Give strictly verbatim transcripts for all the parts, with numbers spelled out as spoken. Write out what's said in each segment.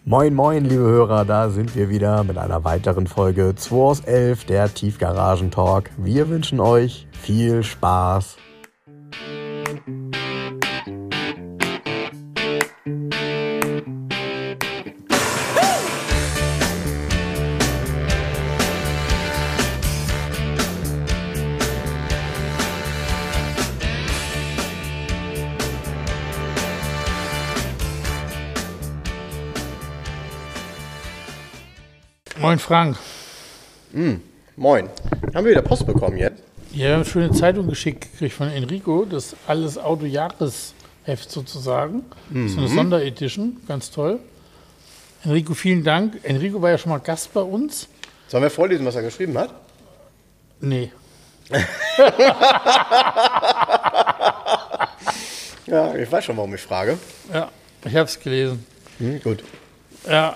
Moin moin liebe Hörer, da sind wir wieder mit einer weiteren Folge zwei aus elf, der Tiefgaragen-Talk. Wir wünschen euch viel Spaß. Moin Frank. Mm, moin. Haben wir wieder Post bekommen jetzt? Ja, wir haben eine schöne Zeitung geschickt gekriegt von Enrico, das Alles Auto-Jahresheft sozusagen. Mhm. Das ist eine Sonderedition, ganz toll. Enrico, vielen Dank. Enrico war ja schon mal Gast bei uns. Sollen wir vorlesen, was er geschrieben hat? Nee. Ja, ich weiß schon, warum ich frage. Ja, ich habe es gelesen. Hm, gut. Ja.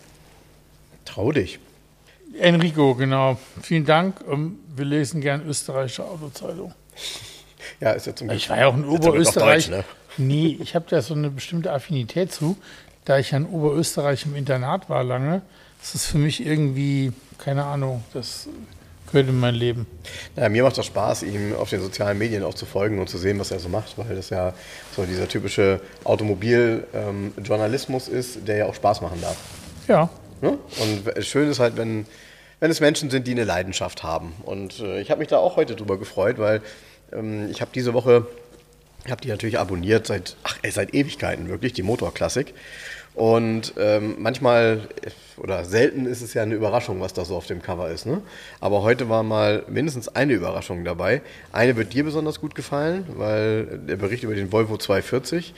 Trau dich. Enrico, genau. Vielen Dank. Wir lesen gern österreichische Autozeitung. Ja, ist ja zum Glück. Ich war ja auch in Oberösterreich. Deutsch, ne? Nee, ich habe da so eine bestimmte Affinität zu. Da ich ja in Oberösterreich im Internat war lange, das ist für mich irgendwie, keine Ahnung, das gehört in mein Leben. Ja, mir macht das Spaß, ihm auf den sozialen Medien auch zu folgen und zu sehen, was er so macht, weil das ja so dieser typische Automobiljournalismus ähm, ist, der ja auch Spaß machen darf. Ja. Und schön ist halt, wenn, wenn es Menschen sind, die eine Leidenschaft haben. Und äh, ich habe mich da auch heute drüber gefreut, weil ähm, ich habe diese Woche, ich habe die natürlich abonniert seit, ach, ey, seit Ewigkeiten wirklich, die Motorklassik. Und ähm, manchmal oder selten ist es ja eine Überraschung, was da so auf dem Cover ist. Ne? Aber heute war mal mindestens eine Überraschung dabei. Eine wird dir besonders gut gefallen, weil der Bericht über den Volvo zweihundertvierzig.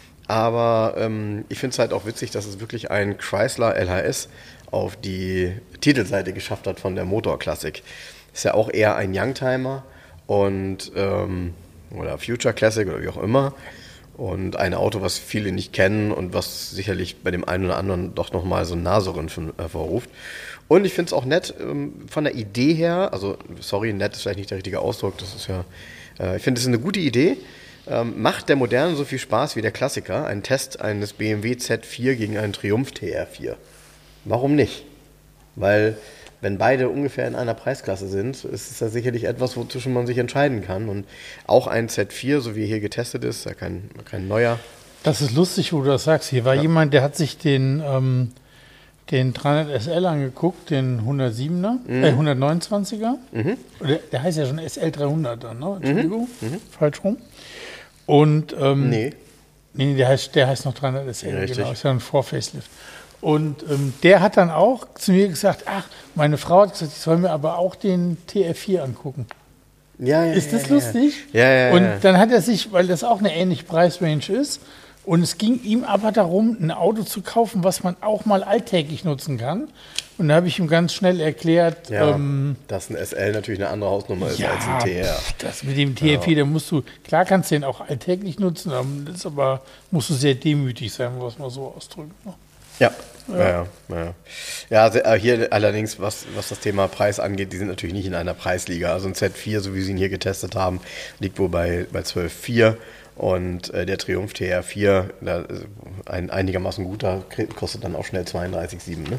Aber ähm, ich finde es halt auch witzig, dass es wirklich ein Chrysler L H S auf die Titelseite geschafft hat von der Motorklassik. Ist ja auch eher ein Youngtimer und ähm, oder Future Classic oder wie auch immer. Und ein Auto, was viele nicht kennen und was sicherlich bei dem einen oder anderen doch nochmal so ein Naserümpfen hervorruft. Und ich finde es auch nett ähm, von der Idee her, also sorry, nett ist vielleicht nicht der richtige Ausdruck, das ist ja, äh, ich finde es ist eine gute Idee. Ähm, macht der Moderne so viel Spaß wie der Klassiker? Ein Test eines B M W Z vier gegen einen Triumph T R vier. Warum nicht? Weil, wenn beide ungefähr in einer Preisklasse sind, ist es ja sicherlich etwas, wozu man sich entscheiden kann. Und auch ein Z vier, so wie hier getestet ist, ja kein, kein neuer. Das ist lustig, wo du das sagst. Hier war ja jemand, der hat sich den, ähm, den dreihundert S L angeguckt, den hundertsiebener, mhm. äh, hundertneunundzwanziger. Mhm. Der, der heißt ja schon S L dreihundert dann, ne? Entschuldigung, mhm. falsch rum. Und, ähm, nee. Nee, der heißt, der heißt noch dreihundert S L, ja, genau, ist ja ein Vor-Facelift. Und ähm, der hat dann auch zu mir gesagt, ach, meine Frau hat gesagt, ich soll mir aber auch den T R vier angucken. Ja, ja, ist das ja, lustig? Ja, ja, ja. Und ja. dann hat er sich, weil das auch eine ähnliche Preisrange ist, und es ging ihm aber darum, ein Auto zu kaufen, was man auch mal alltäglich nutzen kann. Und da habe ich ihm ganz schnell erklärt, ja, ähm, dass ein S L natürlich eine andere Hausnummer ist ja, als ein T R. Das mit dem T R vier, ja. Da musst du, klar kannst du den auch alltäglich nutzen, das ist aber musst du sehr demütig sein, was man so ausdrückt. Ne? Ja. Ja, ja, ja. Ja, ja, hier allerdings, was, was das Thema Preis angeht, die sind natürlich nicht in einer Preisliga. Also ein Z vier, so wie sie ihn hier getestet haben, liegt wohl bei, bei zwölf Komma vier. Und äh, der Triumph T R vier, da, ein einigermaßen guter, kostet dann auch schnell zweiunddreißig Komma sieben. Ne?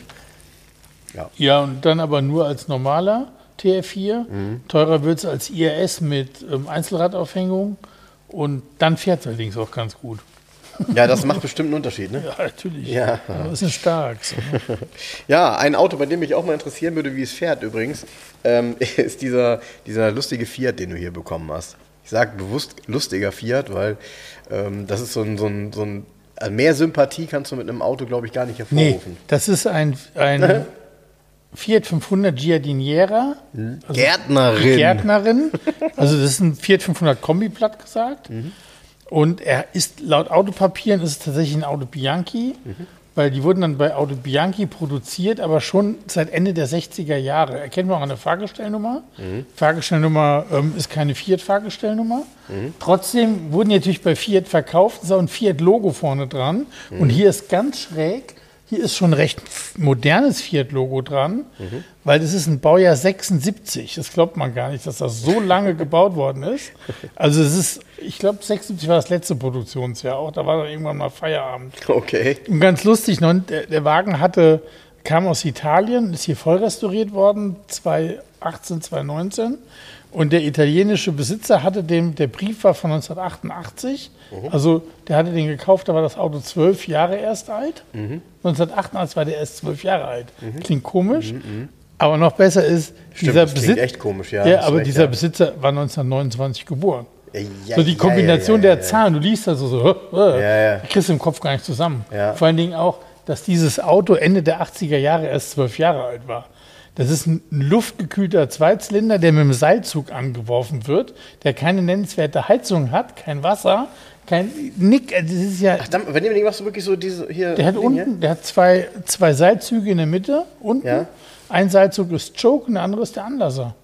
Ja. Ja, und dann aber nur als normaler T R vier. Mhm. Teurer wird es als I R S mit ähm, Einzelradaufhängung. Und dann fährt es allerdings auch ganz gut. Ja, das macht bestimmt einen Unterschied, ne? Ja, natürlich. Ja. Das ist ein stark. So, ne? Ja, ein Auto, bei dem mich auch mal interessieren würde, wie es fährt übrigens, ähm, ist dieser, dieser lustige Fiat, den du hier bekommen hast. Ich sage bewusst lustiger Fiat, weil ähm, das ist so ein, so ein, so ein also mehr Sympathie kannst du mit einem Auto, glaube ich, gar nicht hervorrufen. Nee, das ist ein, ein Fiat fünfhundert Giardiniera. Also Gärtnerin. Gärtnerin. Also das ist ein Fiat fünfhundert Kombi, platt gesagt. Mhm. Und er ist laut Autopapieren ist es tatsächlich ein Auto Bianchi, mhm. weil die wurden dann bei Auto Bianchi produziert, aber schon seit Ende der sechziger Jahre. Erkennt man auch an der Fahrgestellnummer. Mhm. Fahrgestellnummer ähm, ist keine Fiat-Fahrgestellnummer. Mhm. Trotzdem wurden die natürlich bei Fiat verkauft, ist auch ein Fiat-Logo vorne dran. Mhm. Und hier ist ganz schräg hier ist schon ein recht modernes Fiat-Logo dran, mhm. weil das ist ein Baujahr sechsundsiebzig. Das glaubt man gar nicht, dass das so lange gebaut worden ist. Also es ist, ich glaube, sechsundsiebzig war das letzte Produktionsjahr auch. Da war dann irgendwann mal Feierabend. Okay. Und ganz lustig, noch, der, der Wagen hatte, kam aus Italien, ist hier voll restauriert worden, zweitausendachtzehn, zweitausendneunzehn. Und der italienische Besitzer hatte den, der Brief war von neunzehnhundertachtundachtzig, mhm. also der hatte den gekauft, da war das Auto zwölf Jahre erst alt. Mhm. neunzehnhundertachtundachtzig war der erst zwölf Jahre alt. Mhm. Klingt komisch, mhm. aber noch besser ist, Stimmt, dieser das Besitzer. Klingt echt komisch, ja. Ja, aber recht, dieser ja. Besitzer war neunzehnhundertneunundzwanzig geboren. Ja, ja, so die Kombination ja, ja, ja, der Zahlen, du liest das so, so äh, ja, ja. kriegst du im Kopf gar nicht zusammen. Ja. Vor allen Dingen auch, dass dieses Auto Ende der achtziger Jahre erst zwölf Jahre alt war. Das ist ein luftgekühlter Zweizylinder, der mit einem Seilzug angeworfen wird, der keine nennenswerte Heizung hat, kein Wasser, kein Nick. Das ist ja. Ach, dann, wenn ihr machst du wirklich so diese hier. Der hat Ding, unten, ja? der hat zwei, zwei Seilzüge in der Mitte, unten. Ja. Ein Seilzug ist Choke und der andere ist der Anlasser.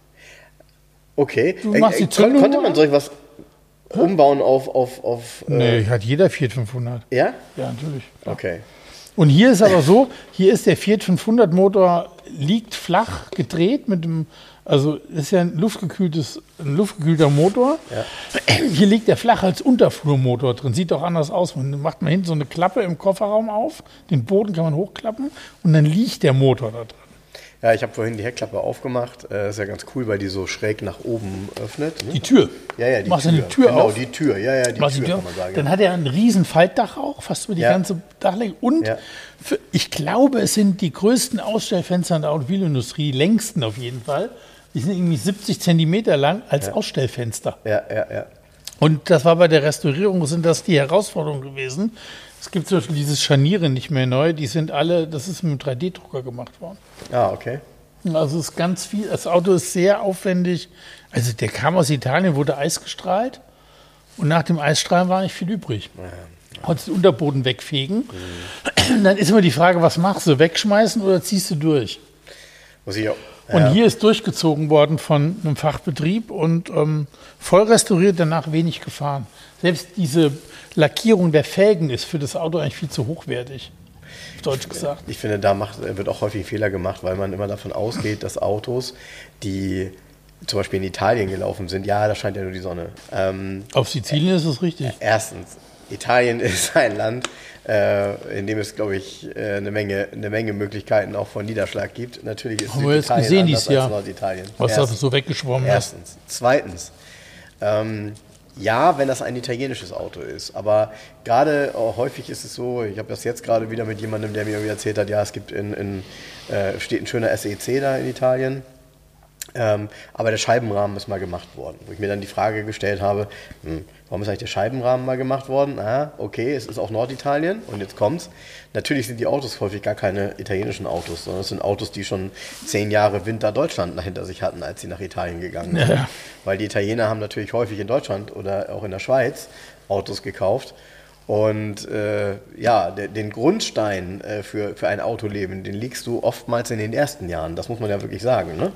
Okay. Du machst äh, die Zündung konnte man solch was umbauen auf. auf, auf Nee, äh, hat jeder Fiat fünfhundert. Ja? Ja, natürlich. Ja. Okay. Und hier ist aber so, hier ist der Fiat fünfhundert Motor, liegt flach gedreht mit dem, also ist ja ein luftgekühltes, ein luftgekühlter Motor. Ja. Hier liegt der flach als Unterflurmotor drin, sieht auch anders aus. Man macht man hinten so eine Klappe im Kofferraum auf, den Boden kann man hochklappen und dann liegt der Motor da drin. Ja, ich habe vorhin die Heckklappe aufgemacht. Äh, ist ja ganz cool, weil die so schräg nach oben öffnet. Ne? Die Tür. Ja, ja, die Machst Tür. du die Tür genau, auf? die Tür. Ja, ja, die Machst Tür, die Tür kann man sagen. Dann hat er ein riesen Faltdach auch, fast über die Ja. ganze Dachlegung. Und Ja. für, ich glaube, es sind die größten Ausstellfenster in der Automobilindustrie, die längsten auf jeden Fall. Die sind irgendwie siebzig Zentimeter lang als Ja. Ausstellfenster. Ja, ja, ja. Und das war bei der Restaurierung, sind das die Herausforderungen gewesen. Es gibt zum Beispiel dieses Scharniere nicht mehr neu, die sind alle, das ist mit einem drei D Drucker gemacht worden. Ah, okay. Also es ist ganz viel, das Auto ist sehr aufwendig. Also der kam aus Italien, wurde eisgestrahlt und nach dem Eisstrahlen war nicht viel übrig. Ja. Konntest den Unterboden wegfegen. Mhm. Dann ist immer die Frage, was machst du, wegschmeißen oder ziehst du durch? Muss ich auch. Und Ja. hier ist durchgezogen worden von einem Fachbetrieb und ähm, voll restauriert, danach wenig gefahren. Selbst diese Lackierung der Felgen ist für das Auto eigentlich viel zu hochwertig, auf Deutsch gesagt. Ich finde, da macht, wird auch häufig ein Fehler gemacht, weil man immer davon ausgeht, dass Autos, die zum Beispiel in Italien gelaufen sind, ja, da scheint ja nur die Sonne. Ähm, Auf Sizilien ist es richtig. Erstens, Italien ist ein Land, äh, in dem es, glaube ich, äh, eine Menge, eine Menge Möglichkeiten auch von Niederschlag gibt. Natürlich ist Haben wir jetzt Süditalien gesehen anders dieses Jahr, als Norditalien. was da Erstens. so weggeschwommen ist. Erstens. Zweitens, ähm, ja, wenn das ein italienisches Auto ist, aber gerade oh, häufig ist es so, ich habe das jetzt gerade wieder mit jemandem, der mir irgendwie erzählt hat, ja, es gibt in, in äh, steht ein schöner S E C da in Italien, ähm, aber der Scheibenrahmen ist mal gemacht worden, wo ich mir dann die Frage gestellt habe, hm, warum ist eigentlich der Scheibenrahmen mal gemacht worden? Ah, okay, es ist auch Norditalien und jetzt kommt's. Natürlich sind die Autos häufig gar keine italienischen Autos, sondern es sind Autos, die schon zehn Jahre Winter Deutschland hinter sich hatten, als sie nach Italien gegangen sind. Ja. Weil die Italiener haben natürlich häufig in Deutschland oder auch in der Schweiz Autos gekauft. Und äh, ja, de, den Grundstein äh, für, für ein Autoleben, den legst du oftmals in den ersten Jahren. Das muss man ja wirklich sagen. Ne?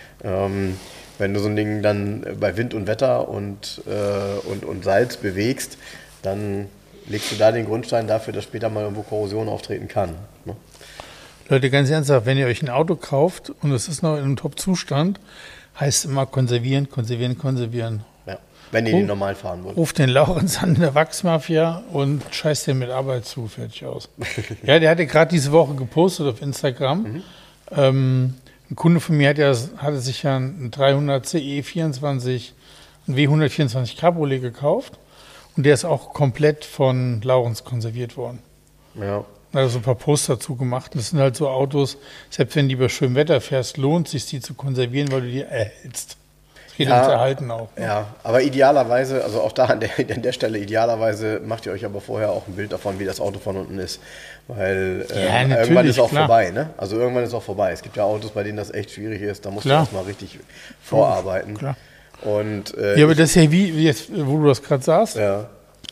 Ähm, wenn du so ein Ding dann bei Wind und Wetter und, äh, und, und Salz bewegst, dann legst du da den Grundstein dafür, dass später mal irgendwo Korrosion auftreten kann. Ne? Leute, ganz ernsthaft, wenn ihr euch ein Auto kauft und es ist noch in einem Top-Zustand, heißt es immer konservieren, konservieren, konservieren. Ja. Wenn ihr Oh. den normal fahren wollt. Ruft den Laurenz an in der Wachsmafia und scheißt den mit Arbeit zu, fertig aus. Ja, der hatte gerade diese Woche gepostet auf Instagram. Mhm. Ähm, ein Kunde von mir hat ja, hatte sich ja einen dreihundert C E vierundzwanzig, ein W hundertvierundzwanzig Cabriolet gekauft und der ist auch komplett von Laurenz konserviert worden. Ja. Da hat er so ein paar Poster dazu gemacht. Das sind halt so Autos, selbst wenn du bei schönem Wetter fährst, lohnt es sich, die zu konservieren, weil du die erhältst. Es geht Ja, ums Erhalten auch. Ne? Ja, aber idealerweise, also auch da an der, an der Stelle, idealerweise macht ihr euch aber vorher auch ein Bild davon, wie das Auto von unten ist. Weil Ja, ähm, natürlich, irgendwann ist auch klar. vorbei, ne? Also irgendwann ist auch vorbei. Es gibt ja Autos, bei denen das echt schwierig ist, da musst Klar. du erstmal richtig vorarbeiten. Klar. Und, äh, Ja, aber ich, das ist ja wie, wie jetzt, wo du das gerade sagst, ja.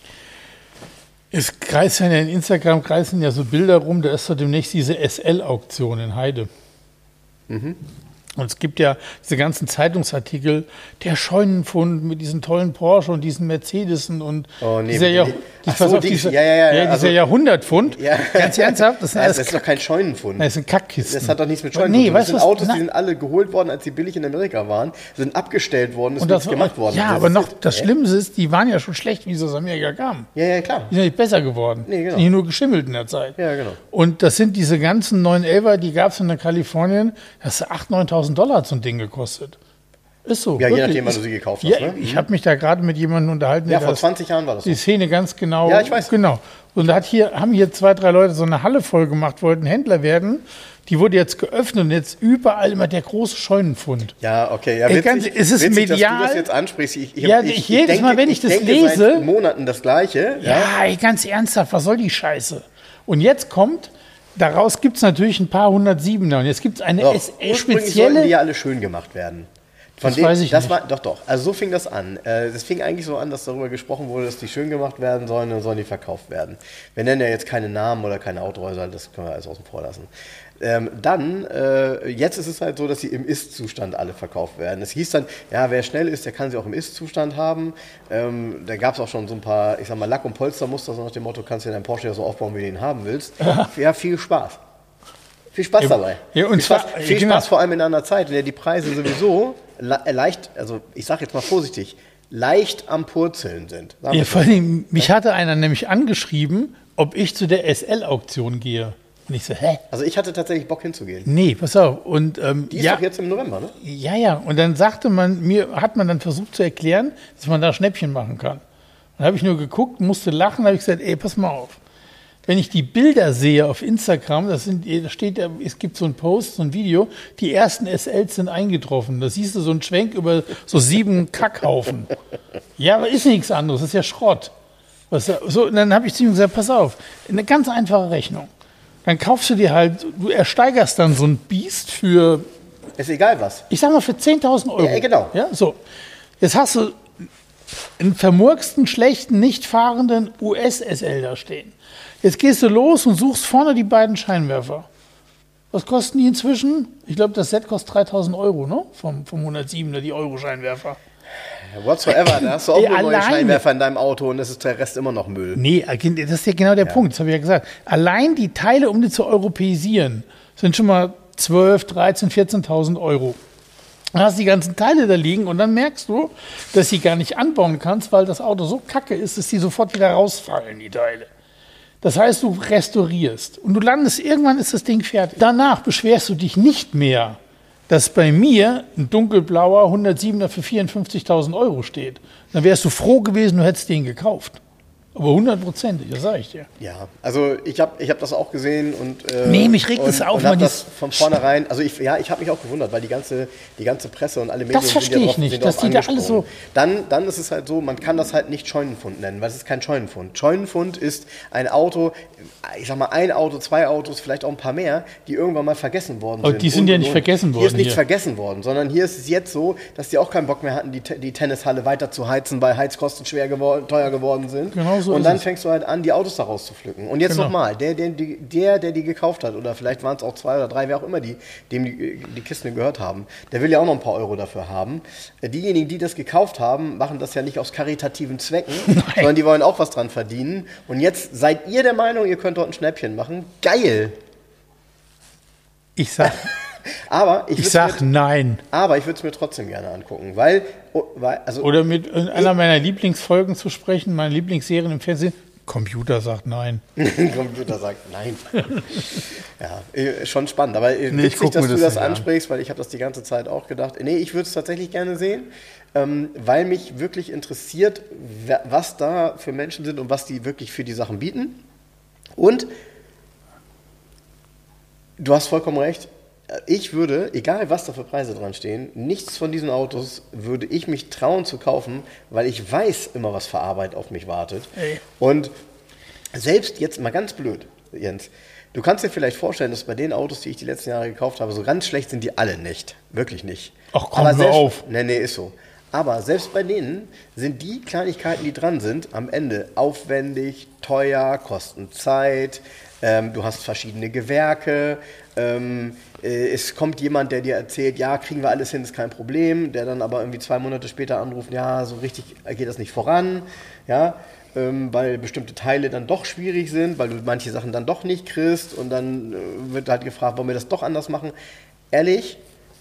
es kreisen ja in Instagram kreisen ja so Bilder rum, da ist doch demnächst diese S L-Auktion in Heide. Mhm. Und es gibt ja diese ganzen Zeitungsartikel, der Scheunenfund mit diesen tollen Porsche und diesen Mercedesen und oh, nee, dieser, Jahr, die, die, so, auf, die, dieser, ja, ja, ja, ja, dieser also, Jahrhundertfund. Ja. Ganz ernsthaft, das, ja, das ist doch kein Scheunenfund. Das sind Kackkisten. Das hat doch nichts mit Scheunenfund. Nee, das weißt sind was, Autos, na, die sind alle geholt worden, als sie billig in Amerika waren, sind abgestellt worden, ist und nichts das, gemacht worden. Ja, das aber noch ist, das äh? Schlimmste ist, die waren ja schon schlecht, wie sie aus Amerika kamen. Ja, ja, klar. Die sind nicht besser geworden. Nee, genau. Die sind nur geschimmelt in der Zeit. Ja, genau. Und das sind diese ganzen neun elfer, die gab es in Kalifornien, das hat achttausend, neuntausend Dollar so ein Ding gekostet. Ist so. Ja, je wirklich. nachdem, wann du sie gekauft hast. Ja, Ne? ich habe mich da gerade mit jemandem unterhalten. Ja, der vor das, zwanzig Jahren war das so. die Szene ganz genau. Ja, ich weiß. Genau. Und da hat hier, haben hier zwei, drei Leute so eine Halle voll gemacht, wollten Händler werden. Die wurde jetzt geöffnet und jetzt überall immer der große Scheunenfund. Ja, okay. Ja, Ey, witzig, ganz- es ist witzig, medial. dass du das jetzt ansprichst. Ich, ich, Ja, ich, ich jedes denke, Mal, wenn ich das denke lese- seit Monaten das Gleiche. Ja. Ja, ey, ganz ernsthaft, was soll die Scheiße? Und jetzt kommt, daraus gibt es natürlich ein paar hundertsiebener. Und jetzt gibt es eine Doch, S- ursprünglich sollten spezielle. die ja alle schön gemacht werden. Von Das denen- weiß ich das nicht. War, doch, doch. Also so fing das an. Äh, Das fing eigentlich so an, dass darüber gesprochen wurde, dass die schön gemacht werden sollen und sollen die verkauft werden. Wir nennen ja jetzt keine Namen oder keine Autohäuser, das können wir alles außen vor lassen. Ähm, dann, äh, jetzt ist es halt so, dass sie im Ist-Zustand alle verkauft werden. Es hieß dann, ja, wer schnell ist, der kann sie auch im Ist-Zustand haben. Ähm, da gab es auch schon so ein paar, ich sag mal, Lack- und Polstermuster, so nach dem Motto, kannst du deinen Porsche ja so aufbauen, wie du ihn haben willst. Ja, viel Spaß. Viel Spaß Ja, dabei. ja, und viel Spaß, zwar- viel genau. Spaß vor allem in einer Zeit, in der die Preise sowieso le leicht, also ich sage jetzt mal vorsichtig, leicht am Purzeln sind. Sagen wir Ja, so. vor allem, mich hatte einer nämlich angeschrieben, ob ich zu der S L-Auktion gehe. Und ich so, hä? Also ich hatte tatsächlich Bock hinzugehen. Nee, pass auf. Und, ähm, Die ist ja, doch jetzt im November, ne? ja, ja. Und dann sagte man, mir hat man dann versucht zu erklären, dass man da Schnäppchen machen kann. Dann habe ich nur geguckt, musste lachen, habe ich gesagt, ey, pass mal auf. Wenn ich die Bilder sehe auf Instagram, das sind, da steht, ja, es gibt so einen Post, so ein Video, die ersten S Ls sind eingetroffen. Da siehst du so einen Schwenk über so sieben Kackhaufen. Ja, aber ist nichts anderes, das ist ja Schrott. Was, so, und dann habe ich zu ihm gesagt, pass auf, eine ganz einfache Rechnung. Dann kaufst du dir halt, du ersteigerst dann so ein Biest für, Ist egal was. ich sag mal, für zehntausend Euro. Ja, genau. Ja, so. Jetzt hast du einen vermurksten, schlechten, nicht fahrenden U S-S L da stehen. Jetzt gehst du los und suchst vorne die beiden Scheinwerfer. Was kosten die inzwischen? Ich glaube, das Set kostet dreitausend Euro, ne? Vom, vom hundertsiebener, die Euro-Scheinwerfer. Whatsoever, da hast du auch Ey, nur neue alleine. Scheinwerfer in deinem Auto und das ist der Rest immer noch Müll. Nee, das ist ja genau der Punkt, das habe ich ja gesagt. Allein die Teile, um die zu europäisieren, sind schon mal zwölf, dreizehn, vierzehntausend Euro. Dann hast du die ganzen Teile da liegen und dann merkst du, dass sie gar nicht anbauen kannst, weil das Auto so kacke ist, dass die sofort wieder rausfallen, die Teile. Das heißt, du restaurierst und du landest, irgendwann ist das Ding fertig. Danach beschwerst du dich nicht mehr, dass bei mir ein dunkelblauer hundertsiebener für vierundfünfzigtausend Euro steht. Dann wärst du froh gewesen, du hättest den gekauft. Aber hundertprozentig, das sage ich dir. Ja, also ich habe ich hab das auch gesehen und äh, Nee, mich regt und, es auf, und man, hab das dies- von vornherein, also ich, ja, ich habe mich auch gewundert, weil die ganze, die ganze Presse und alle Medien Das verstehe sind ja ich drauf, nicht, sind dass drauf die da alle angesprungen. so- Dann, dann ist es halt so, man kann das halt nicht Scheunenfund nennen, weil es ist kein Scheunenfund. Scheunenfund ist ein Auto, ich sag mal ein Auto, zwei Autos, vielleicht auch ein paar mehr, die irgendwann mal vergessen worden Aber sind. die sind Und- ja und- nicht und. vergessen Hier ist worden nichts hier. vergessen worden, sondern hier ist es jetzt so, dass die auch keinen Bock mehr hatten, die, Te- die Tennishalle weiter zu heizen, weil Heizkosten schwer geworden, teuer geworden sind. Genau so und ist dann es. fängst du halt an, die Autos daraus zu pflücken. Und jetzt Genau. nochmal, der der, die- der, der die gekauft hat, oder vielleicht waren es auch zwei oder drei, wer auch immer, die, dem die, die Kisten gehört haben, der will ja auch noch ein paar Euro dafür haben. Äh, Diejenigen, die das gekauft haben, machen das ja nicht aus karitativen Zwecken, sondern die wollen auch was dran verdienen. Und jetzt seid ihr der Meinung, ihr könnt dort ein Schnäppchen machen. Geil! Ich sag, Aber ich, ich würd's sag mir, nein. aber ich würde es mir trotzdem gerne angucken, weil, oh, weil also Oder mit in einer meiner Lieblingsfolgen zu sprechen, meine Lieblingsserien im Fernsehen. Computer sagt nein. ein Computer sagt nein. Ja, äh, schon spannend. Aber äh, Nee, ich witzig, guck dass mir du das das nicht an. ansprichst, weil ich habe das die ganze Zeit auch gedacht. Nee, ich würde es tatsächlich gerne sehen, ähm, weil mich wirklich interessiert, wer- was da für Menschen sind und was die wirklich für die Sachen bieten. Und du hast vollkommen recht. Ich würde, egal was da für Preise dran stehen, nichts von diesen Autos würde ich mich trauen zu kaufen, weil ich weiß immer, was für Arbeit auf mich wartet. Ey. Und selbst jetzt mal ganz blöd, Jens, du kannst dir vielleicht vorstellen, dass bei den Autos, die ich die letzten Jahre gekauft habe, so ganz schlecht sind die alle nicht. Wirklich nicht. Ach, komm, Aber hör selbst, auf. Nee, nee, ist so. Aber selbst bei denen sind die Kleinigkeiten, die dran sind, am Ende aufwendig, teuer, kosten Zeit, ähm, du hast verschiedene Gewerke, ähm, äh, es kommt jemand, der dir erzählt, ja, kriegen wir alles hin, ist kein Problem, der dann aber irgendwie zwei Monate später anruft, ja, so richtig geht das nicht voran, ja, ähm, weil bestimmte Teile dann doch schwierig sind, weil du manche Sachen dann doch nicht kriegst und dann äh, wird halt gefragt, wollen wir das doch anders machen? Ehrlich,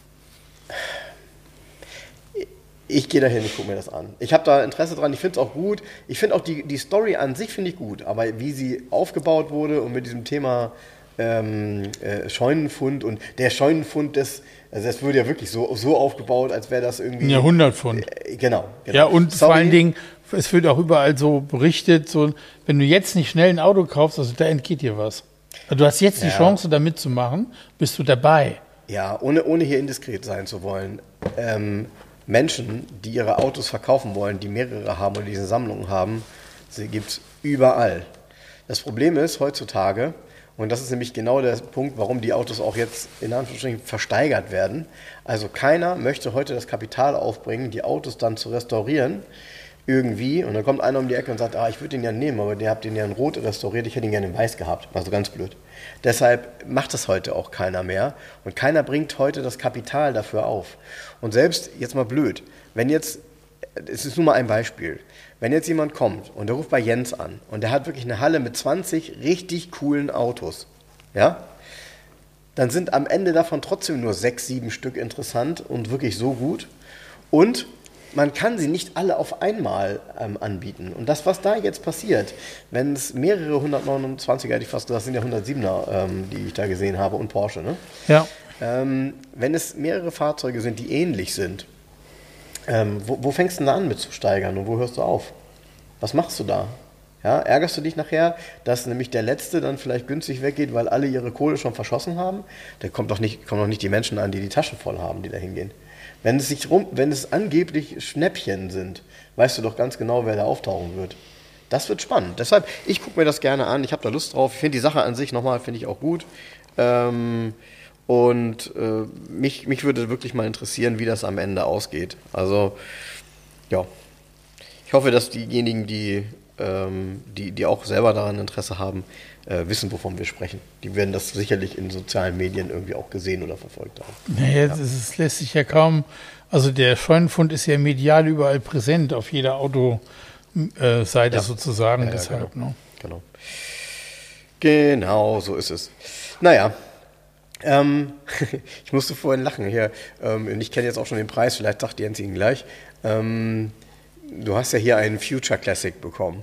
ich gehe dahin, ich gucke mir das an. Ich habe da Interesse dran, ich finde es auch gut. Ich finde auch die, die Story an sich finde ich gut, aber wie sie aufgebaut wurde und mit diesem Thema ähm, äh, Scheunenfund und der Scheunenfund, des, also das wurde ja wirklich so, so aufgebaut, als wäre das irgendwie... Ein Jahrhundertpfund. Äh, genau, genau. Ja, und Sorry. vor allen Dingen, es wird auch überall so berichtet, so, wenn du jetzt nicht schnell ein Auto kaufst, also da entgeht dir was. Also du hast jetzt die Ja. Chance, da mitzumachen, bist du dabei. Ja, ohne, ohne hier indiskret sein zu wollen. Ähm, Menschen, die ihre Autos verkaufen wollen, die mehrere haben oder diese Sammlungen haben, sie gibt es überall. Das Problem ist heutzutage, und das ist nämlich genau der Punkt, warum die Autos auch jetzt in Anführungsstrichen versteigert werden. Also keiner möchte heute das Kapital aufbringen, die Autos dann zu restaurieren, irgendwie. Und dann kommt einer um die Ecke und sagt, ah, ich würde den ja nehmen, aber ihr habt den ja in Rot restauriert, ich hätte ihn gerne in Weiß gehabt. Also ganz blöd. Deshalb macht das heute auch keiner mehr. Und keiner bringt heute das Kapital dafür auf. Und selbst, jetzt mal blöd, wenn jetzt, es ist nur mal ein Beispiel, wenn jetzt jemand kommt und der ruft bei Jens an und der hat wirklich eine Halle mit zwanzig richtig coolen Autos, ja, dann sind am Ende davon trotzdem nur sechs, sieben Stück interessant und wirklich so gut. Und man kann sie nicht alle auf einmal ähm, anbieten. Und das, was da jetzt passiert, wenn es mehrere hundertneunundzwanziger, hätte ich fast gesagt, das sind ja hundertsiebener, ähm, die ich da gesehen habe, und Porsche, ne? Ja. Ähm, wenn es mehrere Fahrzeuge sind, die ähnlich sind, ähm, wo, wo fängst du denn da an mit zu steigern und wo hörst du auf? Was machst du da? Ja, ärgerst du dich nachher, dass nämlich der Letzte dann vielleicht günstig weggeht, weil alle ihre Kohle schon verschossen haben? Da kommt doch nicht, kommen doch nicht die Menschen an, die die Taschen voll haben, die da hingehen. Wenn es, sich rum, wenn es angeblich Schnäppchen sind, weißt du doch ganz genau, wer da auftauchen wird. Das wird spannend. Deshalb, ich gucke mir das gerne an, ich habe da Lust drauf. Ich finde die Sache an sich nochmal, finde ich auch gut. Ähm, und äh, mich, mich würde wirklich mal interessieren, wie das am Ende ausgeht. Also, ja. Ich hoffe, dass diejenigen, die, ähm, die, die auch selber daran Interesse haben, äh, wissen, wovon wir sprechen. Die werden das sicherlich in sozialen Medien irgendwie auch gesehen oder verfolgt haben. Naja, ja. Es lässt sich ja kaum, also der Scheunenfund ist ja medial überall präsent, auf jeder Autoseite ja. sozusagen. Ja, ja, deshalb, genau. Ne? genau. Genau, so ist es. Naja, ähm, ich musste vorhin lachen hier. Ähm, und ich kenne jetzt auch schon den Preis, vielleicht sagt Jens ihn gleich. Ähm, du hast ja hier einen Future Classic bekommen.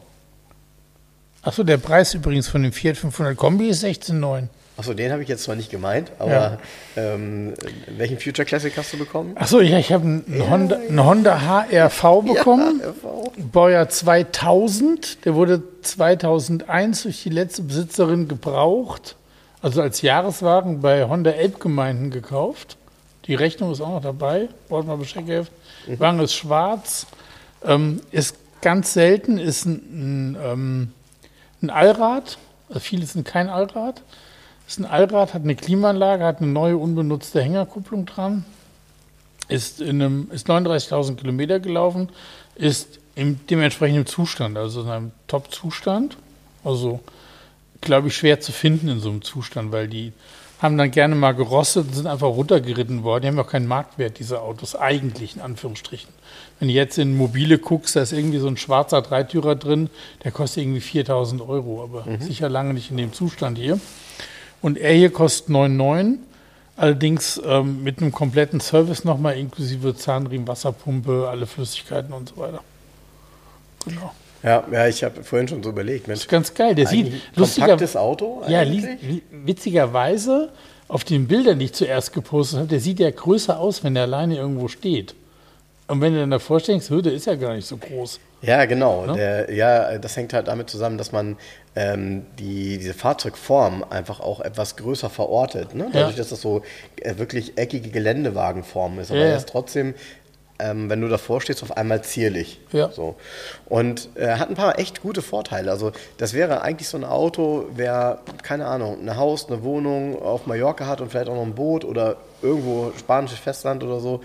Achso, der Preis übrigens von dem Fiat fünfhundert Kombi ist sechzehn Komma neun. Achso, den habe ich jetzt zwar nicht gemeint, aber Ja. ähm, welchen Future Classic hast du bekommen? Achso, ja, ich habe einen, ja, Honda, einen Honda H R V bekommen, ja, R V. Baujahr zweitausend. Der wurde zweitausendeins durch die letzte Besitzerin gebraucht, also als Jahreswagen bei Honda Elbgemeinden gekauft. Die Rechnung ist auch noch dabei, braucht mal Bescheckheft. Mhm. Wagen ist schwarz, ähm, ist ganz selten, ist ein, ein ähm, Ein Allrad, also viele sind kein Allrad, ist ein Allrad, hat eine Klimaanlage, hat eine neue unbenutzte Hängerkupplung dran, ist, in einem, ist neununddreißigtausend Kilometer gelaufen, ist im dementsprechenden Zustand, also in einem Top-Zustand, also glaube ich schwer zu finden in so einem Zustand, weil die haben dann gerne mal gerostet und sind einfach runtergeritten worden. Die haben auch keinen Marktwert, diese Autos, eigentlich in Anführungsstrichen. Wenn du jetzt in Mobile guckst, da ist irgendwie so ein schwarzer Dreitürer drin, der kostet irgendwie viertausend Euro, aber mhm. sicher lange nicht in dem Zustand hier. Und er hier kostet neun Komma neun, allerdings ähm, mit einem kompletten Service nochmal, inklusive Zahnriemen, Wasserpumpe, alle Flüssigkeiten und so weiter. Genau. Ja, ja, ich habe vorhin schon so überlegt. Mensch, das ist ganz geil. Der sieht lustiger, kompaktes Auto ja, eigentlich? witzigerweise auf den Bildern, die ich zuerst gepostet habe, der sieht ja größer aus, wenn der alleine irgendwo steht. Und wenn du dann davor stehst, der ist ja gar nicht so groß. Ja, genau. Ne? Der, ja, das hängt halt damit zusammen, dass man ähm, die, diese Fahrzeugform einfach auch etwas größer verortet. Ne? Dadurch, ja. dass das so äh, wirklich eckige Geländewagenform ist. Aber ja, er ist trotzdem, ähm, wenn du davor stehst, auf einmal zierlich. Ja. So. Und er äh, hat ein paar echt gute Vorteile. Also das wäre eigentlich so ein Auto, wer, keine Ahnung, ein Haus, eine Wohnung auf Mallorca hat und vielleicht auch noch ein Boot oder irgendwo spanisches Festland oder so.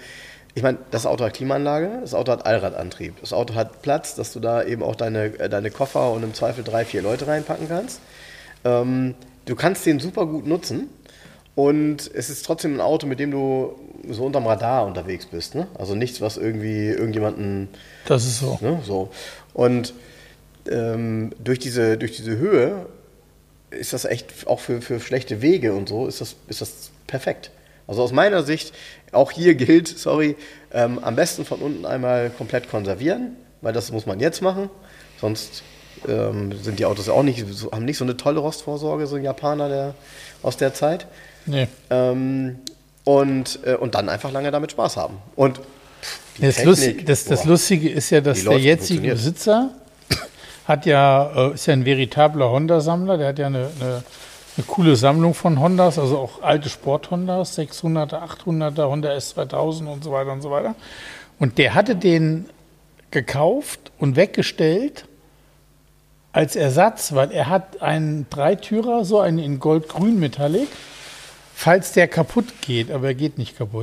Ich meine, das Auto hat Klimaanlage, das Auto hat Allradantrieb. Das Auto hat Platz, dass du da eben auch deine, deine Koffer und im Zweifel drei, vier Leute reinpacken kannst. Ähm, du kannst den super gut nutzen und es ist trotzdem ein Auto, mit dem du so unterm Radar unterwegs bist. Ne? Also nichts, was irgendwie irgendjemanden... Das ist so. Ne? So. Und ähm, durch, diese, durch diese Höhe ist das echt auch für, für schlechte Wege und so, ist das, ist das perfekt. Also aus meiner Sicht, auch hier gilt, sorry, ähm, am besten von unten einmal komplett konservieren, weil das muss man jetzt machen, sonst ähm, sind die Autos auch nicht, so, haben nicht so eine tolle Rostvorsorge, so ein Japaner der, aus der Zeit. Nee. Ähm, und, äh, und dann einfach lange damit Spaß haben. Und pff, die das, Technik, Lustige, das, das boah, Lustige ist ja, dass die der läuft, jetzige funktioniert. Besitzer hat ja, äh, ist ja ein veritabler Honda-Sammler, der hat ja eine, eine Eine coole Sammlung von Hondas, also auch alte Sport-Hondas, sechshunderter, achthunderter, Honda S zweitausend und so weiter und so weiter. Und der hatte den gekauft und weggestellt als Ersatz, weil er hat einen Dreitürer, so einen in Goldgrün Metallic, falls der kaputt geht, aber er geht nicht kaputt.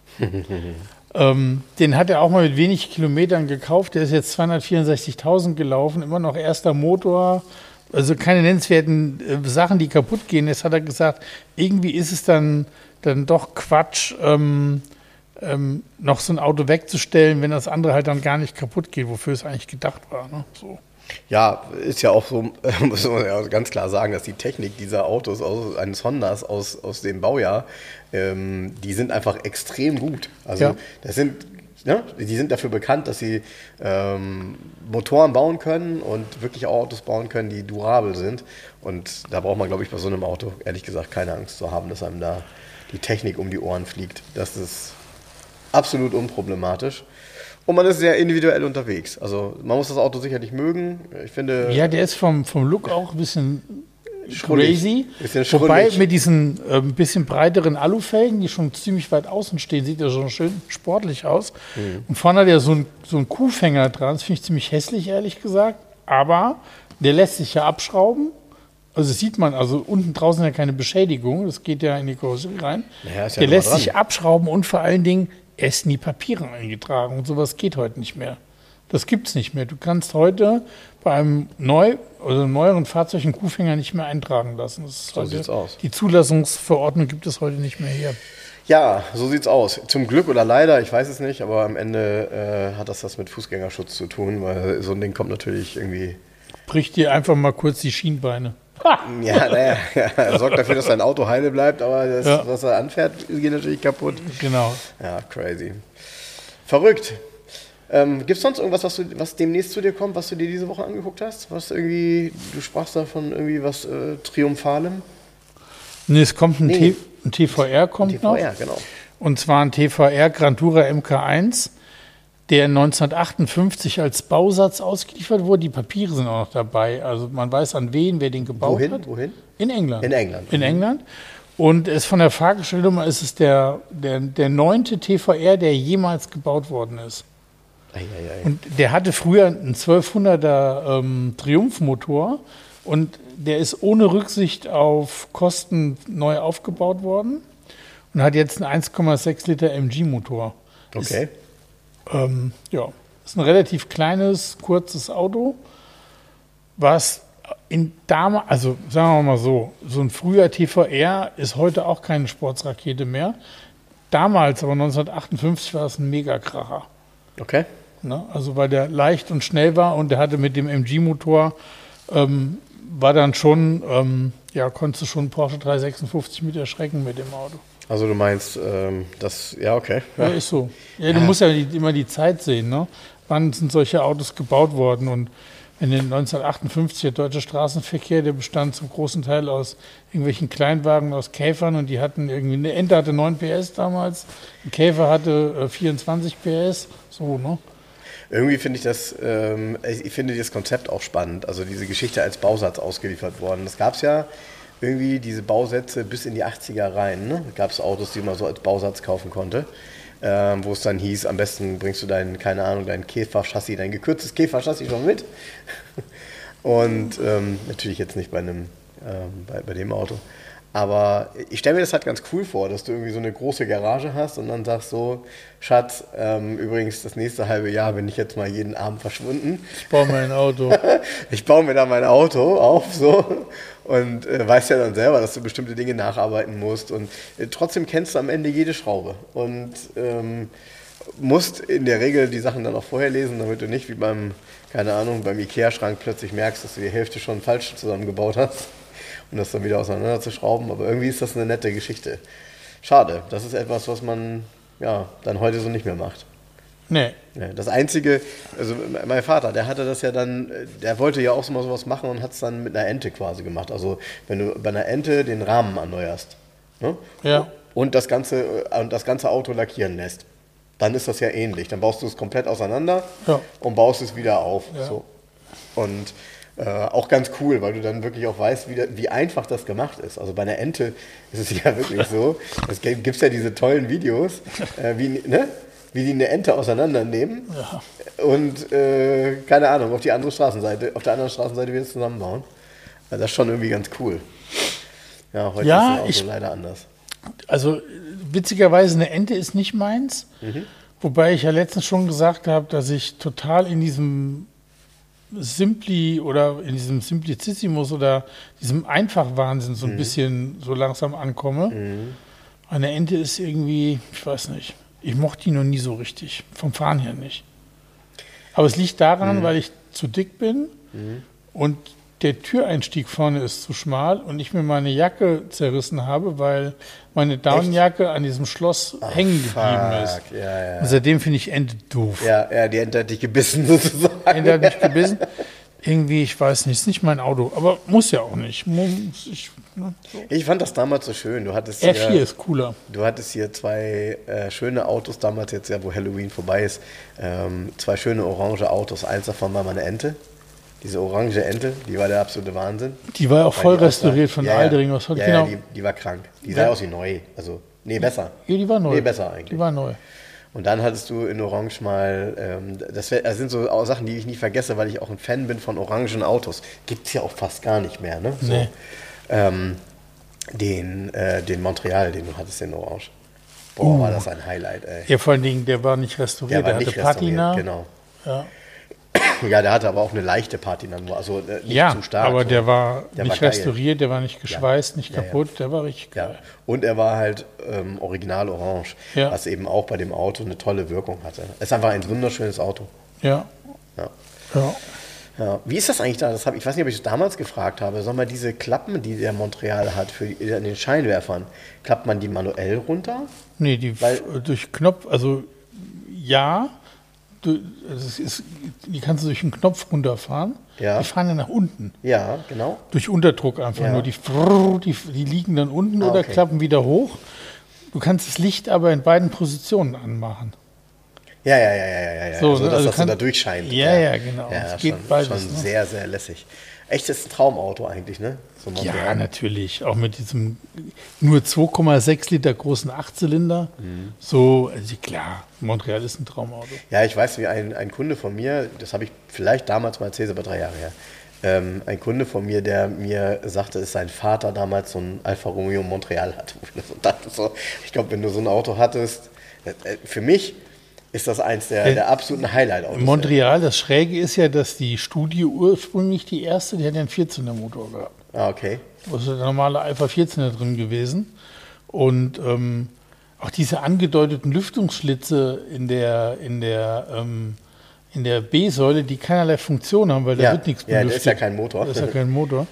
ähm, den hat er auch mal mit wenig Kilometern gekauft, der ist jetzt zweihundertvierundsechzigtausend gelaufen, immer noch erster Motor. Also keine nennenswerten äh, Sachen, die kaputt gehen. Jetzt hat er gesagt, irgendwie ist es dann, dann doch Quatsch, ähm, ähm, noch so ein Auto wegzustellen, wenn das andere halt dann gar nicht kaputt geht, wofür es eigentlich gedacht war. Ne? So. Ja, ist ja auch so, muss man ja ganz klar sagen, dass die Technik dieser Autos, aus, eines Hondas aus, aus dem Baujahr, ähm, die sind einfach extrem gut. Also Ja. das sind... Ja, die sind dafür bekannt, dass sie ähm, Motoren bauen können und wirklich auch Autos bauen können, die durabel sind. Und da braucht man, glaube ich, bei so einem Auto, ehrlich gesagt, keine Angst zu haben, dass einem da die Technik um die Ohren fliegt. Das ist absolut unproblematisch. Und man ist sehr individuell unterwegs. Also man muss das Auto sicherlich mögen. Ich finde... Ja, der ist vom, vom Look auch ein bisschen Schrullig. crazy. Bisschen Wobei schrullig. mit diesen äh, ein bisschen breiteren Alufelgen, die schon ziemlich weit außen stehen, sieht er schon schön sportlich aus. Mhm. Und vorne hat er so einen so einen Kuhfänger dran. Das finde ich ziemlich hässlich, ehrlich gesagt. Aber der lässt sich ja abschrauben. Also das sieht man, also unten draußen ja keine Beschädigung. Das geht ja in die Karosserie rein. Naja, ist ja der nur lässt dran. sich abschrauben und vor allen Dingen, er ist in die Papiere eingetragen. Und sowas geht heute nicht mehr. Das gibt es nicht mehr. Du kannst heute bei einem neu, also einem neueren Fahrzeug einen Kuhfänger nicht mehr eintragen lassen. Das ist So heute, sieht's aus. Die Zulassungsverordnung gibt es heute nicht mehr hier. Ja, so sieht's aus. Zum Glück oder leider, ich weiß es nicht, aber am Ende äh, hat das was mit Fußgängerschutz zu tun, weil so ein Ding kommt natürlich irgendwie... Bricht dir einfach mal kurz die Schienbeine. Ja, naja, er sorgt dafür, dass dein Auto heile bleibt, aber das, Ja. was er anfährt, geht natürlich kaputt. Genau. Ja, crazy. Verrückt. Ähm, Gibt es sonst irgendwas, was, du, was demnächst zu dir kommt, was du dir diese Woche angeguckt hast? Was irgendwie, du sprachst da von irgendwie was äh, Triumphalem? Nee, es kommt ein, Nee. T, ein T V R kommt T V R, noch. genau. Und zwar ein T V R Gran Tourer M K eins, der neunzehnhundertachtundfünfzig als Bausatz ausgeliefert wurde. Die Papiere sind auch noch dabei. Also man weiß an wen, wer den gebaut Wohin? hat. Wohin? In England. In England. In England. Und es von der Fahrgestellnummer ist es der, der, der neunte T V R, der jemals gebaut worden ist. Ei, ei, ei. Und der hatte früher einen zwölfhunderter ähm, Triumph-Motor und der ist ohne Rücksicht auf Kosten neu aufgebaut worden und hat jetzt einen eins Komma sechs Liter M G-Motor. Okay. Ist, ähm, ja, ist ein relativ kleines, kurzes Auto, was in damals, also sagen wir mal so, so ein früher T V R ist heute auch keine Sportsrakete mehr. Damals, aber neunzehnhundertachtundfünfzig, war es ein Megakracher. Okay. Ne? Also weil der leicht und schnell war und der hatte mit dem M G-Motor, ähm, war dann schon, ähm, ja, konntest du schon Porsche dreihundertsechsundfünfzig mit erschrecken mit dem Auto. Also du meinst, ähm, das, ja, okay. Ja, ist so. Ja, du musst ja die, immer die Zeit sehen, ne? Wann sind solche Autos gebaut worden? Und in den neunzehnhundertachtundfünfzig der deutsche Straßenverkehr, der bestand zum großen Teil aus irgendwelchen Kleinwagen, aus Käfern und die hatten irgendwie, eine Ente hatte neun P S damals, ein Käfer hatte äh, vierundzwanzig P S, so, ne? Irgendwie finde ich das, ähm, ich finde das Konzept auch spannend, also diese Geschichte als Bausatz ausgeliefert worden. Das gab es ja irgendwie, diese Bausätze bis in die achtziger rein, ne? Gab es Autos, die man so als Bausatz kaufen konnte, ähm, wo es dann hieß, am besten bringst du dein, keine Ahnung, dein Käferchassis, dein gekürztes Käferchassis schon mit. Und ähm, natürlich jetzt nicht bei einem, ähm, bei, bei dem Auto. Aber ich stelle mir das halt ganz cool vor, dass du irgendwie so eine große Garage hast und dann sagst so, Schatz, ähm, übrigens das nächste halbe Jahr bin ich jetzt mal jeden Abend verschwunden. Ich baue mir ein Auto. Ich baue mir da mein Auto auf so und äh, weißt ja dann selber, dass du bestimmte Dinge nacharbeiten musst und äh, trotzdem kennst du am Ende jede Schraube und ähm, musst in der Regel die Sachen dann auch vorher lesen, damit du nicht wie beim, keine Ahnung, beim Ikea-Schrank plötzlich merkst, dass du die Hälfte schon falsch zusammengebaut hast. Und das dann wieder auseinanderzuschrauben, aber irgendwie ist das eine nette Geschichte. Schade, das ist etwas, was man ja dann heute so nicht mehr macht. Nee. Ja, das Einzige, also mein Vater, der hatte das ja dann, der wollte ja auch mal sowas machen und hat es dann mit einer Ente quasi gemacht. Also wenn du bei einer Ente den Rahmen erneuerst, ne? Ja. und, das ganze, und das ganze Auto lackieren lässt, dann ist das ja ähnlich. Dann baust du es komplett auseinander Ja. und baust es wieder auf. Ja. So. Und Äh, auch ganz cool, weil du dann wirklich auch weißt, wie, wie einfach das gemacht ist. Also bei einer Ente ist es ja wirklich so. Es gibt ja diese tollen Videos, äh, wie, ne? wie die eine Ente auseinandernehmen Ja. und, äh, keine Ahnung, auf die andere Straßenseite, auf der anderen Straßenseite wieder zusammenbauen. Also das ist schon irgendwie ganz cool. Ja, heute Ja, ist das ich- Auto leider anders. Also witzigerweise, eine Ente ist nicht meins. Mhm. Wobei ich ja letztens schon gesagt habe, dass ich total in diesem Simpli oder in diesem Simplicissimus oder diesem Einfachwahnsinn so ein Mhm. bisschen so langsam ankomme. Eine Ente ist irgendwie, ich weiß nicht, ich mochte die noch nie so richtig, vom Fahren her nicht. Aber es liegt daran, weil ich zu dick bin und der Türeinstieg vorne ist zu schmal und ich mir meine Jacke zerrissen habe, weil meine Daunenjacke an diesem Schloss hängen geblieben ist. Fuck, ja, ja. Und seitdem finde ich Ente doof. Ja, ja, die Ente hat dich gebissen sozusagen. Ende hat mich gebissen. Irgendwie, ich weiß nicht, ist nicht mein Auto. Aber muss ja auch nicht. Muss ich, ne, so. Ich fand das damals so schön. Du hattest R vier hier, ist cooler. du hattest hier zwei äh, schöne Autos damals, jetzt ja, wo Halloween vorbei ist. Ähm, zwei schöne orange Autos. Eins davon war meine Ente. Diese orange Ente, die war der absolute Wahnsinn. Die war auch Weil voll die restauriert aussah- von ja, ja. Aldering aus. Ja, Genau. ja, die, die war krank. Die sah Ja. aus wie neu. Also, nee, besser. Ja, die war neu. Nee, besser eigentlich. Die war neu. Und dann hattest du in Orange mal, ähm, das, wär, das sind so auch Sachen, die ich nie vergesse, weil ich auch ein Fan bin von orangen Autos. Gibt es ja auch fast gar nicht mehr, ne? So, Nee. ähm, den, äh, den Montreal, den du hattest in Orange. Boah, war das ein Highlight, ey. Ja, vor allen Dingen, der war nicht restauriert. Der war der nicht hatte Patina. restauriert, genau. Ja, Ja, der hatte aber auch eine leichte Patina nur, also äh, nicht ja zu stark. aber so. der war Der nicht war geil. restauriert, der war nicht geschweißt, nicht Ja, ja. kaputt, der war richtig Ja. geil. Und er war halt ähm, original orange, Ja. was eben auch bei dem Auto eine tolle Wirkung hatte. Es ist einfach ein wunderschönes Auto. Ja, Ja. ja. Ja. Wie ist das eigentlich da? Das hab, ich weiß nicht, ob ich es damals gefragt habe. Sag mal, diese Klappen, die der Montreal hat für die, an den Scheinwerfern, klappt man die manuell runter? Nee, die Weil- f- durch Knopf, also ja, du, das ist, die kannst du durch einen Knopf runterfahren. Ja. Die fahren dann nach unten. Ja, genau. Durch Unterdruck einfach Ja. nur. Die, frrrr, die, die liegen dann unten Ah, oder okay. klappen wieder hoch. Du kannst das Licht aber in beiden Positionen anmachen. Ja, ja, ja, ja, ja, ja. So, also, ne, dass also das kann- so da durchscheint. Ja, ja, genau. Ja, Es geht schon, beides, schon ne? sehr, sehr lässig. Echt, das ist ein Traumauto eigentlich, ne? So ein Ja, Montreal. natürlich. Auch mit diesem nur zwei Komma sechs Liter großen Achtzylinder. Mhm. So, also klar, Montreal ist ein Traumauto. Ja, ich weiß, wie ein, ein Kunde von mir, das habe ich vielleicht damals mal erzählt, aber drei Jahre her, ähm, ein Kunde von mir, der mir sagte, dass sein Vater damals so ein Alfa Romeo Montreal hatte. Wo ich so dachte, so, ich glaube, wenn du so ein Auto hattest, äh, für mich ist das eins der, der absoluten Highlight-Autos. Montreal, das Schräge ist ja, dass die Studie ursprünglich die erste, die hat ja einen vierzylinder-Motor gehabt. Ah, okay. Da ist der normale Alpha vierzehner drin gewesen. Und ähm, auch diese angedeuteten Lüftungsschlitze in der, in der, ähm, in der B-Säule, die keinerlei Funktion haben, weil da Ja, wird nichts ja, belüftet. da ist ja kein Motor. Da ist ja kein Motor.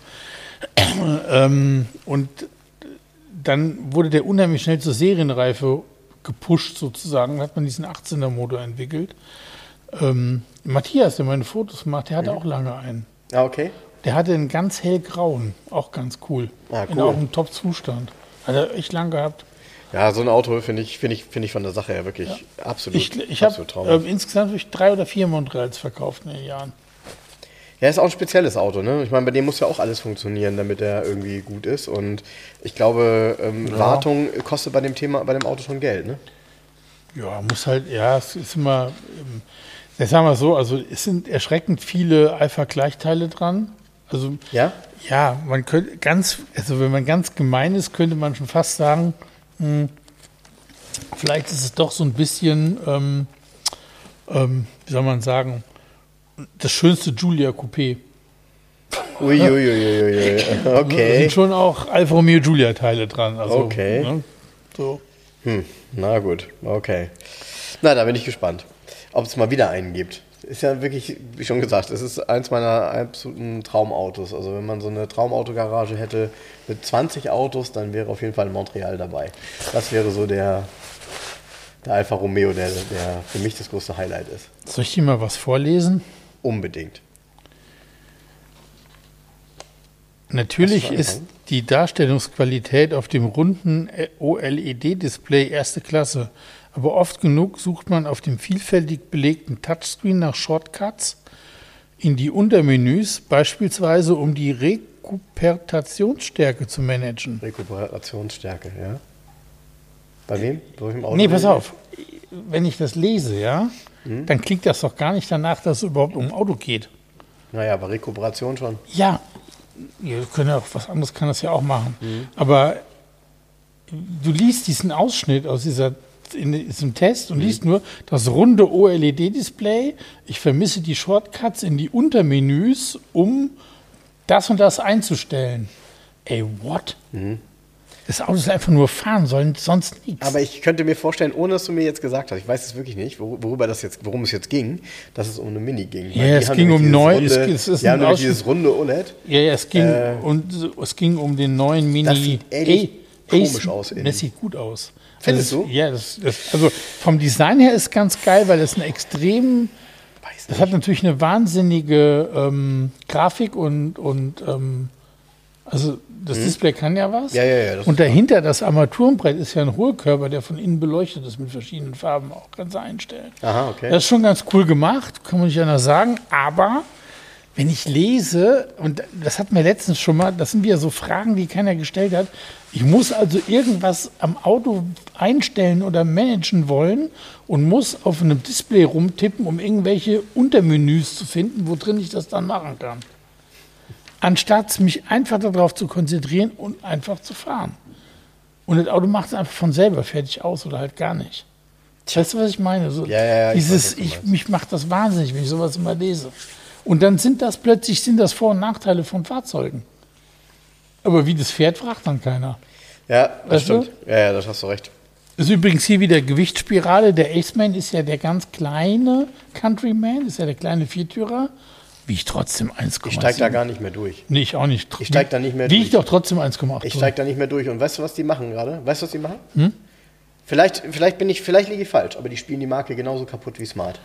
ähm, und dann wurde der unheimlich schnell zur Serienreife gepusht sozusagen, hat man diesen achtzylinder-Motor entwickelt. Ähm, Matthias, der meine Fotos macht, der hatte Mhm. auch lange einen. Ah, okay. Der hatte einen ganz hellgrauen, auch ganz cool. Ah, In cool. auch einem Top-Zustand. Hat er echt lang gehabt. Ja, so ein Auto finde ich, finde ich, finde ich von der Sache her wirklich absolut, Ich, ich habe absolut traumhaft. äh, insgesamt hab ich drei oder vier Montreals verkauft in den Jahren. Ja, ist auch ein spezielles Auto, ne? Ich meine, bei dem muss ja auch alles funktionieren, damit er irgendwie gut ist. Und ich glaube, ähm, Ja. Wartung kostet bei dem Thema, bei dem Auto schon Geld, ne? Ja, muss halt, ja, es ist immer, ähm, ich sag mal so, also es sind erschreckend viele Alpha-Gleichteile dran. Also Ja? ja, man könnte ganz, also wenn man ganz gemein ist, könnte man schon fast sagen, mh, vielleicht ist es doch so ein bisschen, ähm, ähm, wie soll man sagen, das schönste Giulia Coupé. Uiuiuiui. Da Okay. sind schon auch Alfa Romeo Giulia Teile dran. Also, Okay. Ne, so. Hm, na gut, okay. Na, da bin ich gespannt, ob es mal wieder einen gibt. Ist ja wirklich, wie schon gesagt, es ist eins meiner absoluten Traumautos. Also wenn man so eine Traumautogarage hätte mit zwanzig Autos, dann wäre auf jeden Fall Montreal dabei. Das wäre so der, der Alfa Romeo, der, der für mich das größte Highlight ist. Soll ich dir mal was vorlesen? Unbedingt. Natürlich Hast du ist angefangen? die Darstellungsqualität auf dem runden O L E D-Display erste Klasse, aber oft genug sucht man auf dem vielfältig belegten Touchscreen nach Shortcuts in die Untermenüs, beispielsweise um die Rekuperationsstärke zu managen. Rekuperationsstärke, ja. Bei wem? Bei welchem Auto? Nee, pass auf, wenn ich das lese, ja, hm? dann klingt das doch gar nicht danach, dass es überhaupt um ein Auto geht. Naja, aber Rekuperation schon. Ja, wir können ja auch was anderes, kann das ja auch machen. Mhm. Aber du liest diesen Ausschnitt aus dieser, in diesem Test und mhm. liest nur das runde O L E D-Display. Ich vermisse die Shortcuts in die Untermenüs, um das und das einzustellen. Ey, what? Mhm. Das Auto ist einfach nur fahren sollen, sonst nichts. Aber ich könnte mir vorstellen, ohne dass du mir jetzt gesagt hast, ich weiß es wirklich nicht, worüber das jetzt, worum es jetzt ging, dass es um eine Mini ging. Ja, es ging um neu. Runde, es, es ist die haben nämlich Ausschnitt, dieses runde O L E D. Ja, ja, es ging, äh, und, es ging um den neuen Mini. Das sieht ehrlich komisch aus. Innen. Das sieht gut aus. Findest also, du? Ja, das, das, also vom Design her ist ganz geil, weil es eine extrem, das hat natürlich eine wahnsinnige ähm, Grafik und, und ähm, also das hm. Display kann ja was. Ja, ja, ja, das und dahinter das Armaturenbrett ist ja ein Hohlkörper, der von innen beleuchtet ist mit verschiedenen Farben, auch kannst du einstellen. Aha, okay. Das ist schon ganz cool gemacht, kann man nicht anders sagen, aber wenn ich lese, und das hatten wir letztens schon mal, das sind wieder so Fragen, die keiner gestellt hat, ich muss also irgendwas am Auto einstellen oder managen wollen und muss auf einem Display rumtippen, um irgendwelche Untermenüs zu finden, wo drin ich das dann machen kann. Anstatt mich einfach darauf zu konzentrieren und einfach zu fahren. Und das Auto macht es einfach von selber fertig aus oder halt gar nicht. Weißt du, was ich meine? So, ja, ja, ja, dieses, ich weiß, ich, mich macht das wahnsinnig, wenn ich sowas immer lese. Und dann sind das plötzlich sind das Vor- und Nachteile von Fahrzeugen. Aber wie das fährt, fragt dann keiner. Ja, das weißt stimmt. Du? Ja, ja, das hast du recht. Das ist übrigens hier wieder Gewichtsspirale. Der Aceman ist ja der ganz kleine Countryman, ist ja der kleine Viertürer. Wie ich trotzdem eins Komma sieben. Ich steige da gar nicht mehr durch. Nee, ich auch nicht. Ich steige da nicht mehr Wie durch. ich doch trotzdem eins Komma acht. Ich steige da nicht mehr durch. Und weißt du, was die machen gerade? Weißt du, was die machen? Hm? Vielleicht, vielleicht bin ich, vielleicht liege ich falsch, aber die spielen die Marke genauso kaputt wie Smart.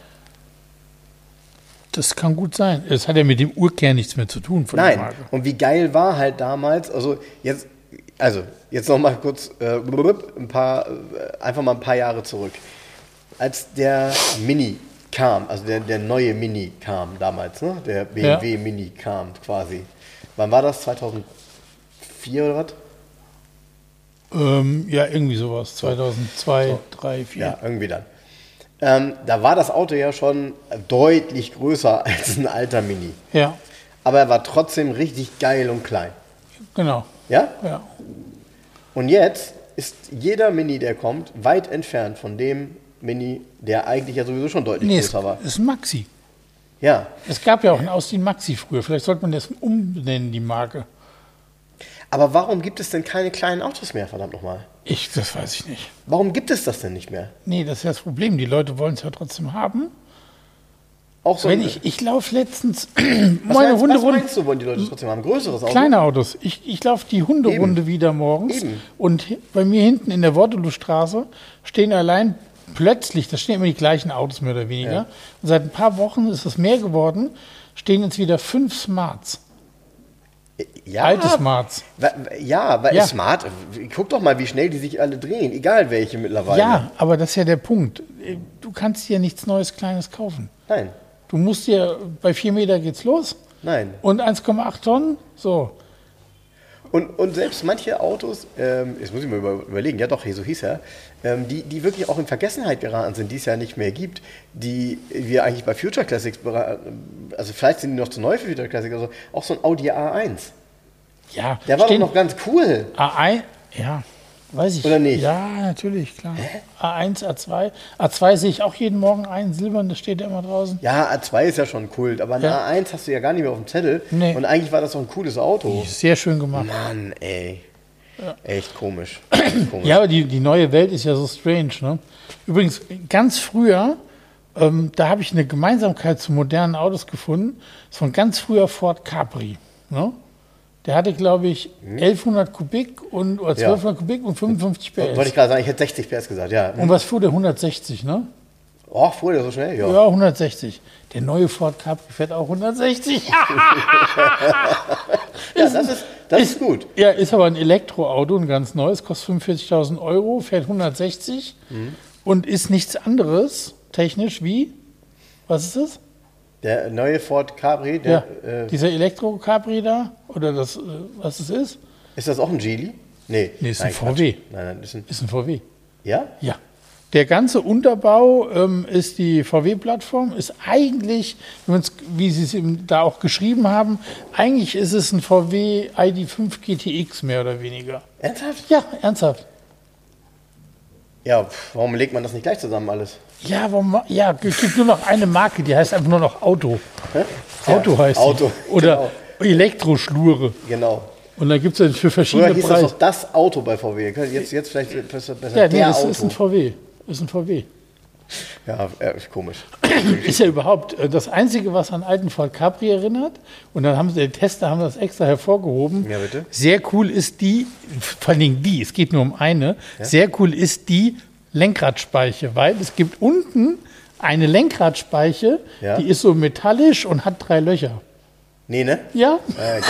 Das kann gut sein. Es hat ja mit dem Urkern nichts mehr zu tun von Nein. der Marke. Und wie geil war halt damals, also jetzt, also jetzt noch mal kurz äh, ein paar, äh, einfach mal ein paar Jahre zurück. Als der Mini kam, also der, der neue Mini kam damals, ne? Der B M W ja. Mini kam quasi. Wann war das? zweitausendvier oder was? Ähm, ja, irgendwie sowas. zweitausendzwei, so. drei, vier. Ja, irgendwie dann. Ähm, da war das Auto ja schon deutlich größer als ein alter Mini. Ja. Aber er war trotzdem richtig geil und klein. Genau. Ja? Ja. Und jetzt ist jeder Mini, der kommt, weit entfernt von dem Mini, der eigentlich ja sowieso schon deutlich nee, größer war. Das ist ein Maxi. Ja. Es gab ja auch einen Austin Maxi früher. Vielleicht sollte man das umbenennen, die Marke. Aber warum gibt es denn keine kleinen Autos mehr, verdammt nochmal? Ich, das weiß ich nicht. Warum gibt es das denn nicht mehr? Nee, das ist ja das Problem. Die Leute wollen es ja trotzdem haben. Auch so Wenn ich, ich laufe letztens was meine meinst, Hunde was meinst du, wollen die Leute trotzdem haben? Ein größeres Auto? Kleine Autos. Ich, ich laufe die Hunderunde Eben. wieder morgens. Eben. Und bei mir hinten in der Waterloo-Straße stehen allein plötzlich, da stehen immer die gleichen Autos mehr oder weniger. Ja. Und seit ein paar Wochen ist es mehr geworden, stehen jetzt wieder fünf Smarts. Ja, Alte Smarts. Ja, weil Ja. Smart, guck doch mal, wie schnell die sich alle drehen, egal welche mittlerweile. Ja, aber das ist ja der Punkt. Du kannst dir nichts Neues, Kleines kaufen. Nein, Du musst dir, bei vier Meter geht's los nein. und eins Komma acht Tonnen, so. Und, und selbst manche Autos, ähm, jetzt muss ich mal über, überlegen, ja doch, so hieß er, ähm, die, die wirklich auch in Vergessenheit geraten sind, die es ja nicht mehr gibt, die wir eigentlich bei Future Classics, also vielleicht sind die noch zu neu für Future Classics, also auch so ein Audi A eins. Ja, Der war doch stehen- noch ganz cool. A eins, ja, weiß ich. Oder nicht? Ja, natürlich, klar. A eins, A zwei. A zwei sehe ich auch jeden Morgen ein, silbern, das steht ja immer draußen. Ja, A zwei ist ja schon Kult, aber ein Ja. A eins hast du ja gar nicht mehr auf dem Zettel. Nee. Und eigentlich war das doch ein cooles Auto. Sehr schön gemacht. Mann, ey. Echt komisch. Echt komisch. Ja, aber die, die neue Welt ist ja so strange. Ne? Übrigens, ganz früher, ähm, da habe ich eine Gemeinsamkeit zu modernen Autos gefunden. Das ist von ganz früher Ford Capri. Ne? Der hatte, glaube ich, elfhundert Kubik und, oder zwölfhundert Kubik und fünfundfünfzig P S. Wollte ich gerade sagen, ich hätte sechzig P S gesagt, ja. Und was fuhr der? hundertsechzig, ne? Oh, fuhr der so schnell? Ja. Ja, hundertsechzig. Der neue Ford Capri fährt auch hundertsechzig. Ja, das ist, das ist gut. Ja, ist aber ein Elektroauto, ein ganz neues, kostet fünfundvierzigtausend Euro, fährt hundertsechzig und ist nichts anderes technisch wie, was ist das? Der neue Ford Capri, Ja, der, äh, dieser Elektro-Capri da, oder das, äh, was es ist? ist das auch ein Geely? Nee. Nee, ist ein Nein, V W. Quatsch. Nein, nein, ist ein, Ist ein V W. ja? Ja. Der ganze Unterbau ähm, ist die V W-Plattform, ist eigentlich, wenn man's, wie Sie es eben da auch geschrieben haben, eigentlich ist es ein V W I D fünf G T X mehr oder weniger. Ernsthaft? Ja, ernsthaft. Ja, pf, warum legt man das nicht gleich zusammen alles? Ja, warum, ma- ja, es gibt nur noch eine Marke, die heißt einfach nur noch Auto. Hä? Auto Ja, heißt Auto, die. Oder genau. Elektroschlure. Genau. Und da gibt es für Früher verschiedene hieß das Preise. doch das Auto bei V W. Jetzt, jetzt vielleicht besser, besser Ja, nee, der das Auto. ist ein V W. Ist ein V W. Ja, äh, ist komisch. Ist ja überhaupt äh, das Einzige, was an alten Ford Capri erinnert. Und dann haben sie, die Tester haben das extra hervorgehoben. Ja, bitte. Sehr cool ist die, vor allen Dingen die, es geht nur um eine, sehr cool ist die Lenkradspeiche, weil es gibt unten eine Lenkradspeiche, Ja. die ist so metallisch und hat drei Löcher. Nee, ne? Ja? Äh, geil.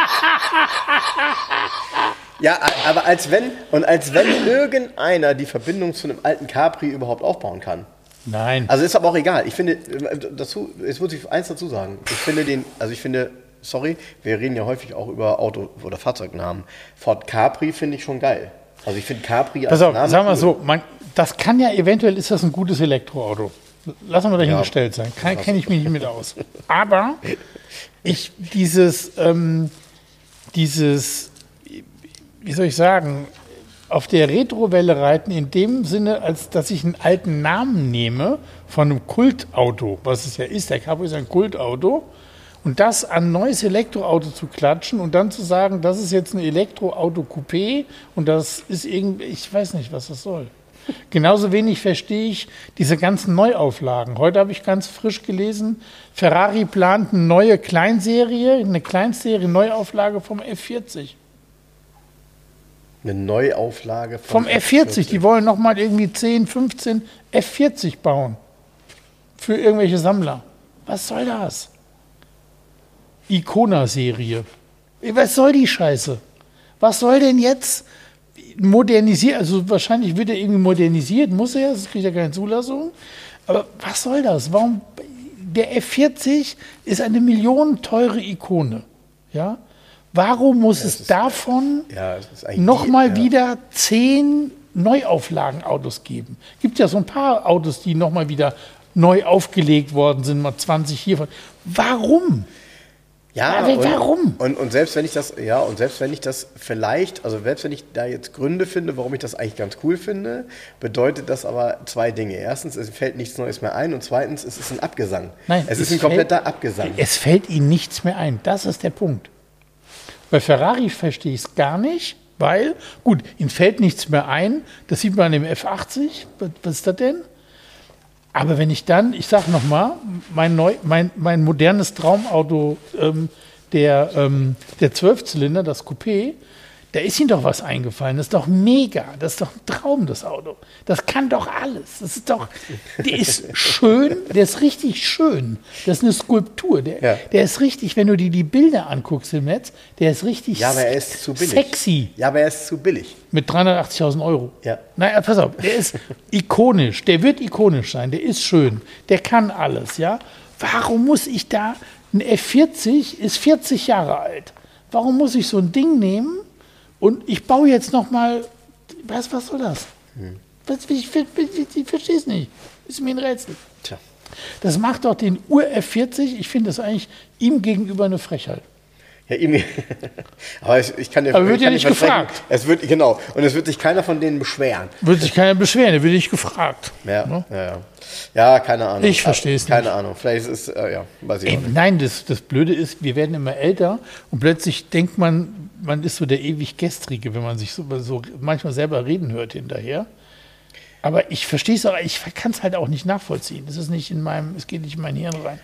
Ja, a- aber als wenn, und als wenn irgendeiner die Verbindung zu einem alten Capri überhaupt aufbauen kann. Nein. Also ist aber auch egal. Ich finde, äh, dazu, jetzt muss ich eins dazu sagen. Ich finde den, also ich finde, sorry, wir reden ja häufig auch über Auto- oder Fahrzeugnamen. Ford Capri finde ich schon geil. Also ich finde Capri als Pass auf, Name sagen wir cool. so, man, das kann ja eventuell, ist das ein gutes Elektroauto. Lassen wir dahingestellt sein. Kenne ich mich nicht mit aus. Aber ich, dieses, ähm, dieses, wie soll ich sagen, auf der Retrowelle reiten in dem Sinne, als dass ich einen alten Namen nehme von einem Kultauto, was es ja ist. Der Cabrio ist ein Kultauto. Und das an ein neues Elektroauto zu klatschen und dann zu sagen, das ist jetzt ein Elektroauto-Coupé und das ist irgendwie, ich weiß nicht, was das soll. Genauso wenig verstehe ich diese ganzen Neuauflagen. Heute habe ich ganz frisch gelesen, Ferrari plant eine neue Kleinserie, eine Kleinserie Neuauflage vom F vierzig. Eine Neuauflage Vom F vierzig, die wollen nochmal irgendwie zehn, fünfzehn F vierzig bauen. Für irgendwelche Sammler. Was soll das? Icona-Serie. Was soll die Scheiße? Was soll denn jetzt modernisiert? Also wahrscheinlich wird er irgendwie modernisiert, muss er, das kriegt ja keine Zulassung. Aber was soll das? Warum? Der F vierzig ist eine millionenteure Ikone. Ja? Warum muss es davon Ja, das ist eigentlich nochmal die- ja. wieder zehn Neuauflagenautos geben? Gibt ja so ein paar Autos, die nochmal wieder neu aufgelegt worden sind, mal zwanzig hiervon. Warum? Ja, Aber und, warum? Und, und selbst wenn ich das, ja, und selbst wenn ich das vielleicht, also selbst wenn ich da jetzt Gründe finde, warum ich das eigentlich ganz cool finde, bedeutet das aber zwei Dinge. Erstens, es fällt nichts Neues mehr ein und zweitens, es ist ein Abgesang. Nein, es ist es ein kompletter fällt- Abgesang. Es fällt ihnen nichts mehr ein. Das ist der Punkt. Bei Ferrari verstehe ich es gar nicht, weil, gut, ihnen fällt nichts mehr ein. Das sieht man an dem F achtzig. Was, was ist das denn? Aber wenn ich dann, ich sage nochmal, mein, neu, mein, mein modernes Traumauto, ähm, der, ähm, der Zwölfzylinder, das Coupé, da ist Ihnen doch was eingefallen. Das ist doch mega. Das ist doch ein Traum, das Auto. Das kann doch alles. Das ist doch, der ist schön, der ist richtig schön. Das ist eine Skulptur. Der, Ja. der ist richtig, wenn du dir die Bilder anguckst im Netz, der ist richtig Ja, aber er ist zu billig. sexy. Ja, aber er ist zu billig. Mit dreihundertachtzigtausend Euro. Ja. Naja, pass auf, der ist ikonisch, der wird ikonisch sein, der ist schön, der kann alles, ja. Warum muss ich da, ein F vierzig ist vierzig Jahre alt, warum muss ich so ein Ding nehmen, Und ich baue jetzt noch mal, was, was soll das? Hm. Was, ich, ich, ich, ich verstehe es nicht. Ist mir ein Rätsel. Tja. Das macht doch den Ur F vierzig, ich finde das eigentlich ihm gegenüber eine Frechheit. Ja, ihm, aber ich, ich kann dir Aber wird ja nicht versprechen, gefragt. Es wird, genau, und es wird sich keiner von denen beschweren. Wird sich keiner beschweren, der wird nicht gefragt. Ja, ne? ja, ja. Ja, keine Ahnung. Ich verstehe es nicht. Keine Ahnung, vielleicht ist es, äh, ja, weiß ich Ey, auch nicht. nein, das, das Blöde ist, wir werden immer älter und plötzlich denkt man, man ist so der ewig Gestrige, wenn man sich so, so manchmal selber reden hört hinterher. Aber ich verstehe es auch, ich kann es halt auch nicht nachvollziehen. Das ist nicht in meinem, es geht nicht in mein Hirn rein.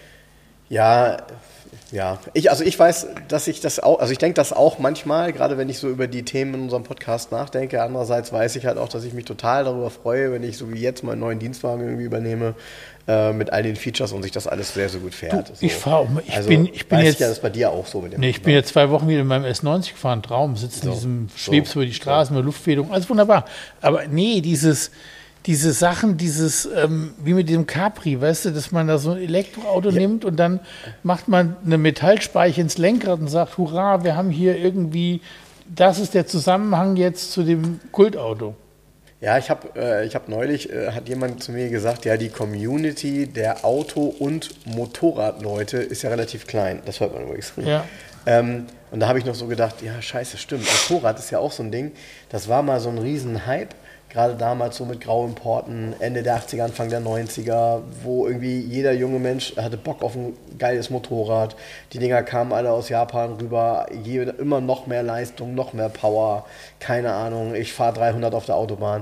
Ja, ja. Ich, also ich weiß, dass ich das auch, also ich denke das auch manchmal, gerade wenn ich so über die Themen in unserem Podcast nachdenke. Andererseits weiß ich halt auch, dass ich mich total darüber freue, wenn ich so wie jetzt meinen neuen Dienstwagen irgendwie übernehme, äh, mit all den Features und sich das alles sehr, sehr gut fährt. Du, so. ich fahre auch mal, ich also, bin, ich bin weiß jetzt, ich ja, das ist bei dir auch so mit dem. nee, ich bin jetzt zwei Wochen wieder in meinem S neunzig gefahren, Traum, sitzt So, in diesem, so, schwebst über die Straßen, so. mit Luftfederung, alles wunderbar. Aber nee, dieses, diese Sachen, dieses, ähm, wie mit dem Capri, weißt du, dass man da so ein Elektroauto Ja. nimmt und dann macht man eine Metallspeiche ins Lenkrad und sagt, hurra, wir haben hier irgendwie, das ist der Zusammenhang jetzt zu dem Kultauto. Ja, ich habe äh, ich hab neulich, äh, hat jemand zu mir gesagt, ja, die Community der Auto- und Motorradleute ist ja relativ klein. Das hört man übrigens. Ja. Ähm, und da habe ich noch so gedacht, ja, scheiße, stimmt. Motorrad ist ja auch so ein Ding. Das war mal so ein Riesen-Hype. Gerade damals so mit Grauimporten, Ende der achtziger, Anfang der neunziger, wo irgendwie jeder junge Mensch hatte Bock auf ein geiles Motorrad. Die Dinger kamen alle aus Japan rüber, jeder, immer noch mehr Leistung, noch mehr Power, keine Ahnung, ich fahre dreihundert auf der Autobahn.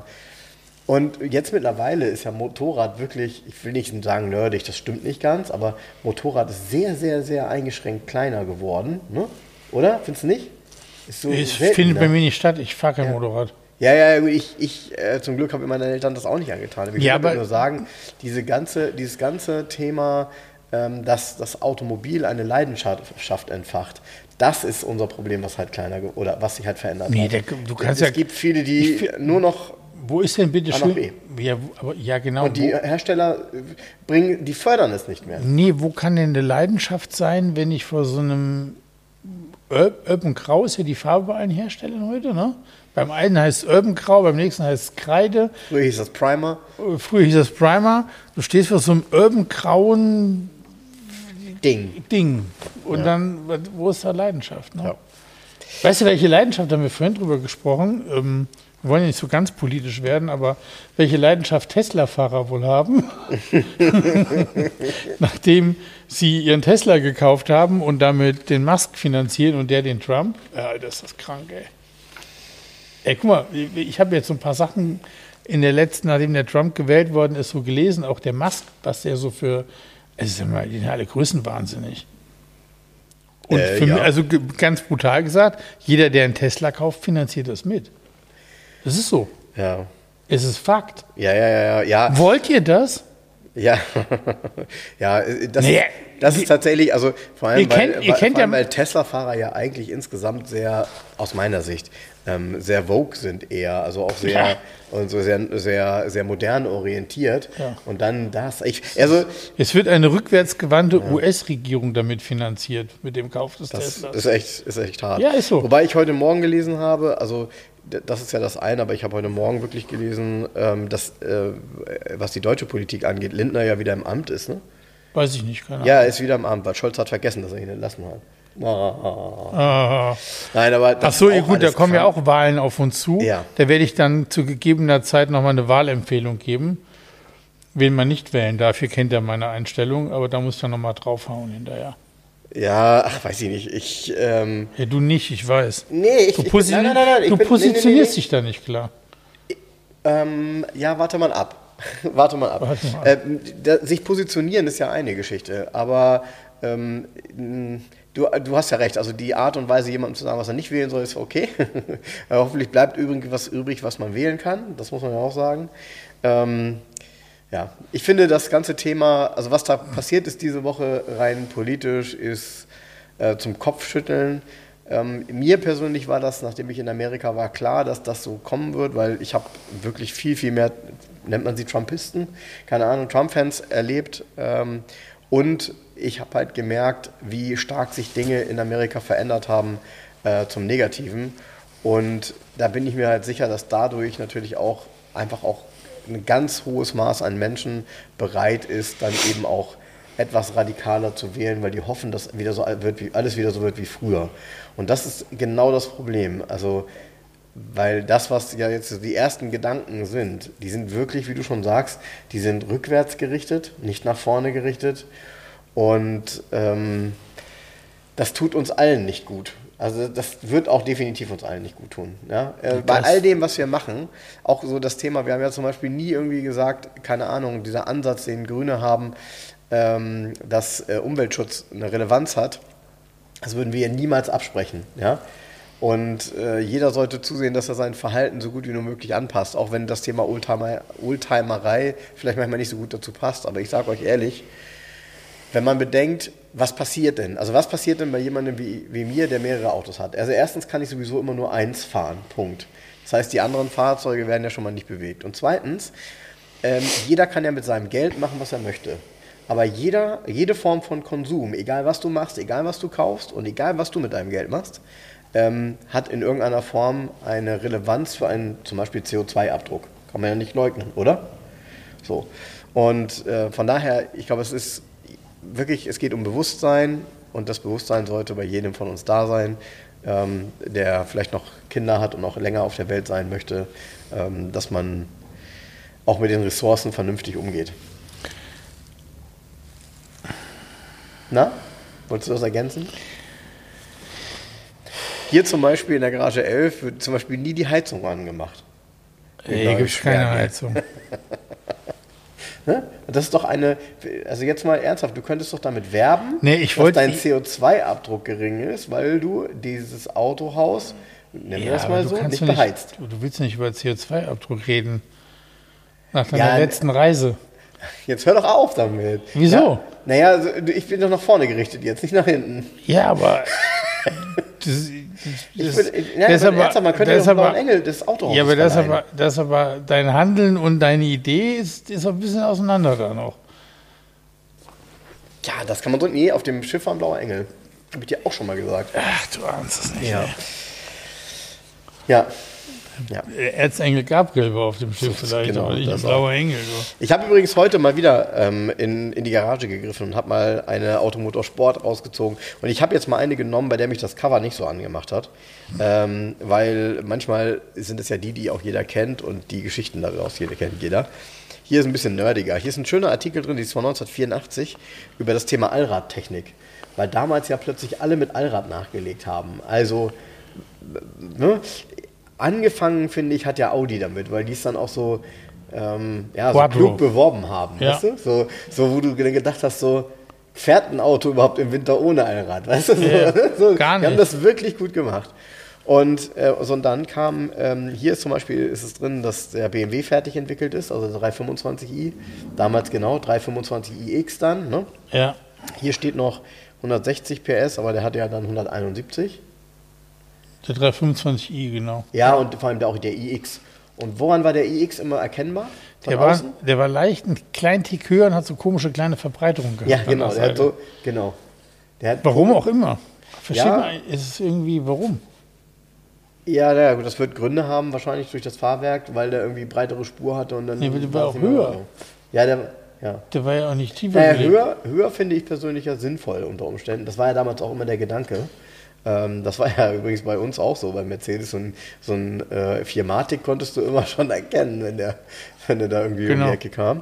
Und jetzt mittlerweile ist ja Motorrad wirklich, ich will nicht sagen nerdig, das stimmt nicht ganz, aber Motorrad ist sehr, sehr, sehr eingeschränkt kleiner geworden, ne? Oder? Findest du nicht? Ist so Es seltener. findet bei mir nicht statt, ich fahre kein Ja. Motorrad. Ja, ja, ich, ich äh, zum Glück habe mir meine Eltern das auch nicht angetan. Ich Ja, würde aber- nur sagen, diese ganze, dieses ganze Thema, ähm, dass das Automobil eine Leidenschaft entfacht, das ist unser Problem, was halt kleiner ge- oder was sich halt verändert Nee, hat. der, du kannst es ja, gibt viele, die Ich fi- nur noch wo ist denn bitte A nach schön? B. Ja, wo- aber, ja, genau. und die wo, Hersteller äh, bringen, die fördern es nicht mehr. nee, wo kann denn eine Leidenschaft sein, wenn ich vor so einem Ur- Urban Grau ist ja die Farbe bei allen Herstellern heute, ne? Beim einen heißt es Urban Grau, beim nächsten heißt es Kreide. Früher hieß das Primer. Früher hieß es Primer. Du stehst vor so einem Urban grauen Ding. Ding. Und Ja. dann, wo ist da Leidenschaft? Ne? Ja. Weißt du, welche Leidenschaft, da haben wir vorhin drüber gesprochen, ähm, wir wollen ja nicht so ganz politisch werden, aber welche Leidenschaft Tesla-Fahrer wohl haben, nachdem sie ihren Tesla gekauft haben und damit den Musk finanzieren und der den Trump. Ja, Alter, ist das krank, ey. Ey, guck mal, ich habe jetzt so ein paar Sachen in der letzten, nachdem der Trump gewählt worden ist, so gelesen, auch der Musk, was der so für, es ist immer, die sind alle größenwahnsinnig. Und Äh, für ja. mich, also ge- ganz brutal gesagt, jeder, der einen Tesla kauft, finanziert das mit. Das ist so. Ja. Es ist Fakt. Ja, ja, ja, ja. ja. Wollt ihr das? Ja, ja, äh, das, Nee, das wie- ist tatsächlich, also vor allem, Ihr kennt- weil, ihr weil, kennt vor allem ja- weil Tesla-Fahrer ja eigentlich insgesamt sehr, aus meiner Sicht, ähm, sehr vogue sind eher, also auch sehr, Ja. und so sehr, sehr, sehr modern orientiert. Ja. Und dann das, ich, also Es wird eine rückwärtsgewandte U S-Regierung damit finanziert, mit dem Kauf des das Teslas. ist echt, ist echt hart. Ja, ist so. Wobei ich heute Morgen gelesen habe, also d- das ist ja das eine, aber ich habe heute Morgen wirklich gelesen, ähm, dass, äh, was die deutsche Politik angeht, Lindner ja wieder im Amt ist, ne? Weiß ich nicht, keine Ahnung. Ja, er ist wieder im Amt, weil Scholz hat vergessen, dass er ihn entlassen hat. Ah. Ah. Nein, aber das Ach so, ist ja, auch gut, da alles kommen ja krank. auch Wahlen auf uns zu. Ja. Da werde ich dann zu gegebener Zeit nochmal eine Wahlempfehlung geben, wen man nicht wählen darf. Ihr kennt ja meine Einstellung, aber da muss ich dann nochmal draufhauen hinterher. Ja, ach, weiß ich nicht. Ich, ähm, Ja, du nicht, ich weiß. nee, ich, Du, ich posi nein, nein, nein, nein, ich du bin- positionierst nee, nee, nee, dich da nicht klar. Ähm, ja, warte mal ab. warte mal ab. Warte mal ab. Ähm, da, sich positionieren ist ja eine Geschichte, aber ähm, mh, du, du hast ja recht. Also die Art und Weise, jemandem zu sagen, was er nicht wählen soll, ist okay. Aber hoffentlich bleibt irgendwas übrig, was man wählen kann. Das muss man ja auch sagen. Ähm, ja, ich finde das ganze Thema, also was da passiert ist diese Woche rein politisch, ist äh, zum Kopfschütteln. Ähm, mir persönlich war das, nachdem ich in Amerika war, klar, dass das so kommen wird, weil ich habe wirklich viel, viel mehr, nennt man sie Trumpisten, keine Ahnung, Trump-Fans erlebt. Ähm, und ich habe halt gemerkt, wie stark sich Dinge in Amerika verändert haben äh, zum Negativen. Und da bin ich mir halt sicher, dass dadurch natürlich auch einfach auch ein ganz hohes Maß an Menschen bereit ist, dann eben auch etwas radikaler zu wählen, weil die hoffen, dass wieder so wird wie, alles wieder so wird wie früher. Und das ist genau das Problem. Also, weil das, was ja jetzt die ersten Gedanken sind, die sind wirklich, wie du schon sagst, die sind rückwärts gerichtet, nicht nach vorne gerichtet. Und ähm, das tut uns allen nicht gut. Also das wird auch definitiv uns allen nicht gut tun. Ja? Äh, bei all dem, was wir machen, auch so das Thema, wir haben ja zum Beispiel nie irgendwie gesagt, keine Ahnung, dieser Ansatz, den Grüne haben, ähm, dass äh, Umweltschutz eine Relevanz hat, das würden wir ja niemals absprechen. Ja? Und äh, jeder sollte zusehen, dass er sein Verhalten so gut wie nur möglich anpasst, auch wenn das Thema Oldtimer, Oldtimerei vielleicht manchmal nicht so gut dazu passt. Aber ich sage euch ehrlich, wenn man bedenkt, was passiert denn? Also was passiert denn bei jemandem wie, wie mir, der mehrere Autos hat? Also erstens kann ich sowieso immer nur eins fahren, Punkt. Das heißt, die anderen Fahrzeuge werden ja schon mal nicht bewegt. Und zweitens, ähm, jeder kann ja mit seinem Geld machen, was er möchte. Aber jeder, jede Form von Konsum, egal was du machst, egal was du kaufst und egal was du mit deinem Geld machst, ähm, hat in irgendeiner Form eine Relevanz für einen zum Beispiel C O zwei Abdruck. Kann man ja nicht leugnen, oder? So. Und äh, von daher, ich glaube, es ist wirklich, es geht um Bewusstsein und das Bewusstsein sollte bei jedem von uns da sein, ähm, der vielleicht noch Kinder hat und auch länger auf der Welt sein möchte, ähm, dass man auch mit den Ressourcen vernünftig umgeht. Na, wolltest du das ergänzen? Hier zum Beispiel in der Garage elf wird zum Beispiel nie die Heizung angemacht. Hier gibt es keine Heizung. Ne? Das ist doch eine, also jetzt mal ernsthaft, du könntest doch damit werben, nee, ich dass dein ich, C O zwei Abdruck gering ist, weil du dieses Autohaus, nennen wir ja, das mal so, nicht beheizt. Nicht, du willst nicht über C O zwei Abdruck reden. Nach deiner Ja, letzten Reise. Jetzt hör doch auf damit. Wieso? Ja, naja, also ich bin doch nach vorne gerichtet jetzt, nicht nach hinten. Ja, aber... das, ich will, ja, das aber, ernsthaft, man könnte doch blauen Engel des Autohauses Ja, aber das, aber das aber dein Handeln und deine Idee ist, ist ein bisschen auseinander da noch. Ja, das kann man so... Nee, auf dem Schiff war ein blauer Engel. Habe ich dir auch schon mal gesagt. Ach, du ahnst es nicht. Ja. Ja. Ja. Erzengel Gabriel war auf dem Schiff vielleicht, genau, aber nicht ein blauer Engel. So. Ich habe übrigens heute mal wieder ähm, in, in die Garage gegriffen und habe mal eine Automotor Sport rausgezogen. Und ich habe jetzt mal eine genommen, bei der mich das Cover nicht so angemacht hat. Ähm, weil manchmal sind es ja die, die auch jeder kennt und die Geschichten daraus jeder kennt jeder. Hier ist ein bisschen nerdiger. Hier ist ein schöner Artikel drin, die ist von neunzehnhundertvierundachtzig, über das Thema Allradtechnik. Weil damals ja plötzlich alle mit Allrad nachgelegt haben. Also, ne? Angefangen, finde ich, hat ja Audi damit, weil die es dann auch so, ähm, ja, so klug beworben haben, ja. Weißt du? So, so, wo du gedacht hast, so, fährt ein Auto überhaupt im Winter ohne Allrad, weißt du? So, ja, so, gar nicht. Die haben das wirklich gut gemacht. Und, äh, so, und dann kam, ähm, hier ist zum Beispiel, ist es drin, dass der B M W fertig entwickelt ist, also der dreihundertfünfundzwanzig i, damals genau, dreihundertfünfundzwanzig i X dann, ne? Ja. Hier steht noch hundertsechzig P S, aber der hat ja dann hunderteinundsiebzig. Der dreihundertfünfundzwanzig i, genau. Ja, und vor allem der, auch der i X. Und woran war der i X immer erkennbar? Der war, der war leicht einen kleinen Tick höher und hat so komische kleine Verbreiterungen gehabt. Ja, genau. Der hat so, genau. Der hat warum auch immer. Versteht ja, man, ist es irgendwie, warum? Ja, naja, das wird Gründe haben, wahrscheinlich durch das Fahrwerk, weil der irgendwie breitere Spur hatte und dann... Nee, der war auch höher. Ja, der, ja. Der war ja auch nicht tiefer. Naja, höher, höher finde ich persönlich ja sinnvoll unter Umständen. Das war ja damals auch immer der Gedanke. Ähm, das war ja übrigens bei uns auch so, bei Mercedes. So ein, so ein äh, Viermatic konntest du immer schon erkennen, wenn der, wenn der da irgendwie genau. um die Ecke kam.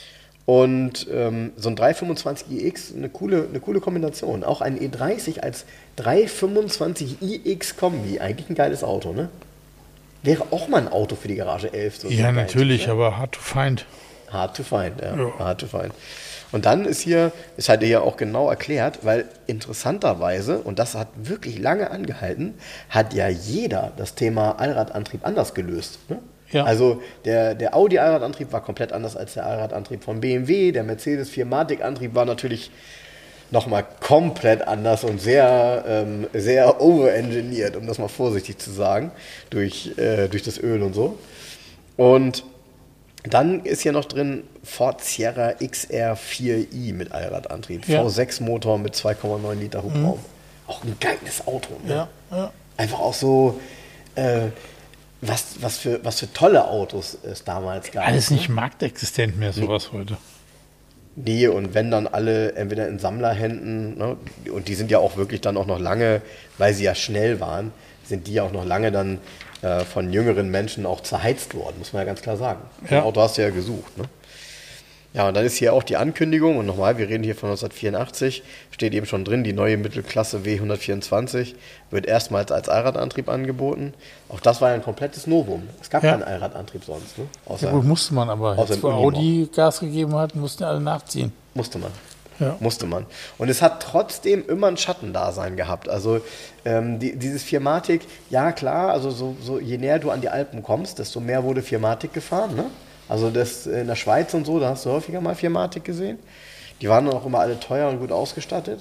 Und ähm, so ein dreihundertfünfundzwanzig i X, eine coole, eine coole Kombination. Auch ein E dreißig als dreihundertfünfundzwanzig i X Kombi, eigentlich ein geiles Auto, ne? Wäre auch mal ein Auto für die Garage elf. So ja, so natürlich, geil, aber hard to find. Hard to find, ja. ja. Hard to find. Und dann ist hier, ist halt hier auch genau erklärt, weil interessanterweise, und das hat wirklich lange angehalten, hat ja jeder das Thema Allradantrieb anders gelöst. Ne? Ja. Also der, der Audi-Allradantrieb war komplett anders als der Allradantrieb von B M W. Der Mercedes Viermatic-Antrieb war natürlich nochmal komplett anders und sehr, ähm, sehr overengineert, um das mal vorsichtig zu sagen, durch, äh, durch das Öl und so. Und dann ist hier noch drin Ford Sierra X R vier i mit Allradantrieb. Ja. V sechs Motor mit zwei Komma neun Liter Hubraum. Mhm. Auch ein geiles Auto. Ne? Ja, ja. Einfach auch so, äh, was, was, für, was für tolle Autos es damals gab. Alles nicht ne? marktexistent mehr, sowas nee. heute. Nee, und wenn dann alle entweder in Sammlerhänden, ne, und die sind ja auch wirklich dann auch noch lange, weil sie ja schnell waren, sind die ja auch noch lange dann äh, von jüngeren Menschen auch zerheizt worden, muss man ja ganz klar sagen. Ja. Ein Auto hast du ja gesucht, ne? Ja, und dann ist hier auch die Ankündigung, und nochmal, wir reden hier von neunzehnhundertvierundachtzig, steht eben schon drin, die neue Mittelklasse W hundertvierundzwanzig wird erstmals als Allradantrieb angeboten. Auch das war ja ein komplettes Novum. Es gab ja. keinen Allradantrieb sonst. Ne? Außer, ja gut, musste man aber. Als Audi Gas gegeben hat, mussten alle nachziehen. Musste man. Ja. Musste man. Und es hat trotzdem immer ein Schattendasein gehabt. Also ähm, die, dieses Firmatic, ja klar, also so, so, je näher du an die Alpen kommst, desto mehr wurde Firmatic gefahren, ne? Also das in der Schweiz und so, da hast du häufiger mal Firmatic gesehen. Die waren dann auch immer alle teuer und gut ausgestattet.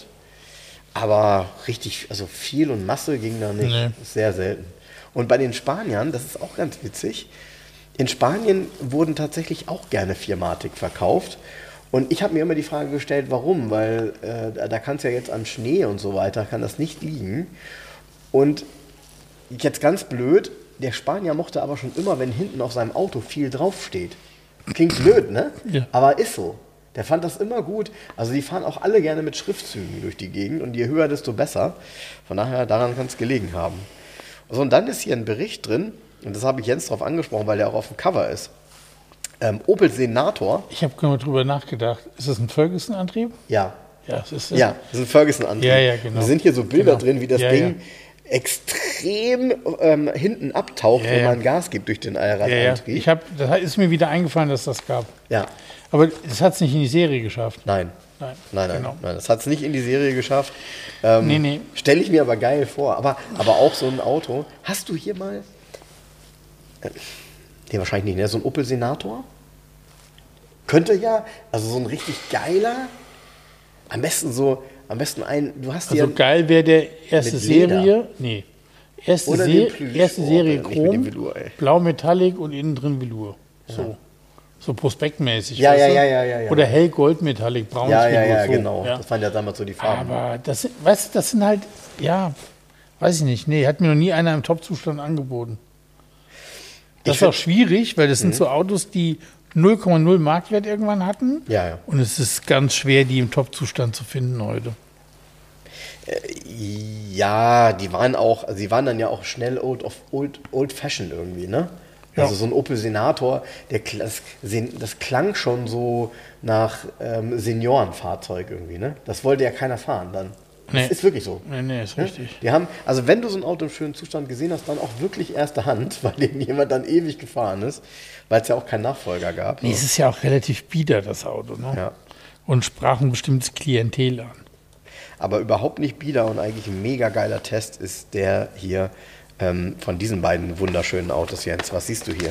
Aber richtig, also viel und Masse ging da nicht. Nee. Sehr selten. Und bei den Spaniern, das ist auch ganz witzig, in Spanien wurden tatsächlich auch gerne Firmatic verkauft. Und ich habe mir immer die Frage gestellt, warum? Weil äh, da kann es ja jetzt an Schnee und so weiter, kann das nicht liegen. Und jetzt ganz blöd, der Spanier mochte aber schon immer, wenn hinten auf seinem Auto viel draufsteht. Klingt blöd, ne? Ja. Aber ist so. Der fand das immer gut. Also die fahren auch alle gerne mit Schriftzügen durch die Gegend und je höher, desto besser. Von daher, daran kann es gelegen haben. So, und dann ist hier ein Bericht drin, und das habe ich Jens drauf angesprochen, weil der auch auf dem Cover ist. Ähm, Opel Senator. Ich habe gerade drüber nachgedacht. Ist das ein Ferguson-Antrieb? Ja. Ja, das ist, das ja, das ist ein Ferguson-Antrieb. Ja, ja, genau. Da sind hier so Bilder genau. drin, wie das ja, Ding ja. extrem ähm, hinten abtaucht, ja, wenn ja. man Gas gibt durch den Allradantrieb. Ja, ja. Ich hab, das ist mir wieder eingefallen, dass das gab. Ja. Aber das hat es nicht in die Serie geschafft. Nein. Nein, nein, nein, genau. nein. Das hat es nicht in die Serie geschafft. Ähm, nee, nee. Stelle ich mir aber geil vor. Aber, aber auch so ein Auto. Hast du hier mal... Äh, nee, wahrscheinlich nicht, ne? So ein Opel Senator? Könnte ja, also so ein richtig geiler, am besten so, am besten ein, du hast Also ja geil wäre der erste Serie, nee, erste, Oder Se den Plüsch. erste Serie Oh, nicht mit dem Chrom, Velour, ey. Blau Metallic und innen drin Velour. So, Ja. so prospektmäßig. Ja, weißt ja, du? ja, ja, ja, ja. Oder hellgold Metallic, braunes Ja, ja, Velour. ja, so, genau. ja. Das waren ja damals so die Farben. Aber das sind, weißt du, das sind halt, ja, weiß ich nicht, nee, hat mir noch nie einer im Top-Zustand angeboten. Das Ich ist auch find- schwierig, weil das sind so Autos, die null Komma null Marktwert irgendwann hatten. Ja, ja. Und es ist ganz schwer, die im Top-Zustand zu finden heute. Ja, die waren auch, also die waren dann ja auch schnell old, of old, old fashioned irgendwie, ne? Ja. Also so ein Opel Senator, der, kl- das, das klang schon so nach ähm, Seniorenfahrzeug irgendwie, ne? Das wollte ja keiner fahren dann. Das Nee. ist wirklich so. Nee, nee, ist Ne? richtig. Die haben, also wenn du so ein Auto im schönen Zustand gesehen hast, dann auch wirklich erste Hand, weil dem jemand dann ewig gefahren ist, weil es ja auch keinen Nachfolger gab. Nee, es ist ja auch relativ bieder, das Auto. Ne? Ja. Und sprach ein bestimmtes Klientel an. Aber überhaupt nicht bieder und eigentlich ein mega geiler Test ist der hier ähm, von diesen beiden wunderschönen Autos, Jens. Was siehst du hier?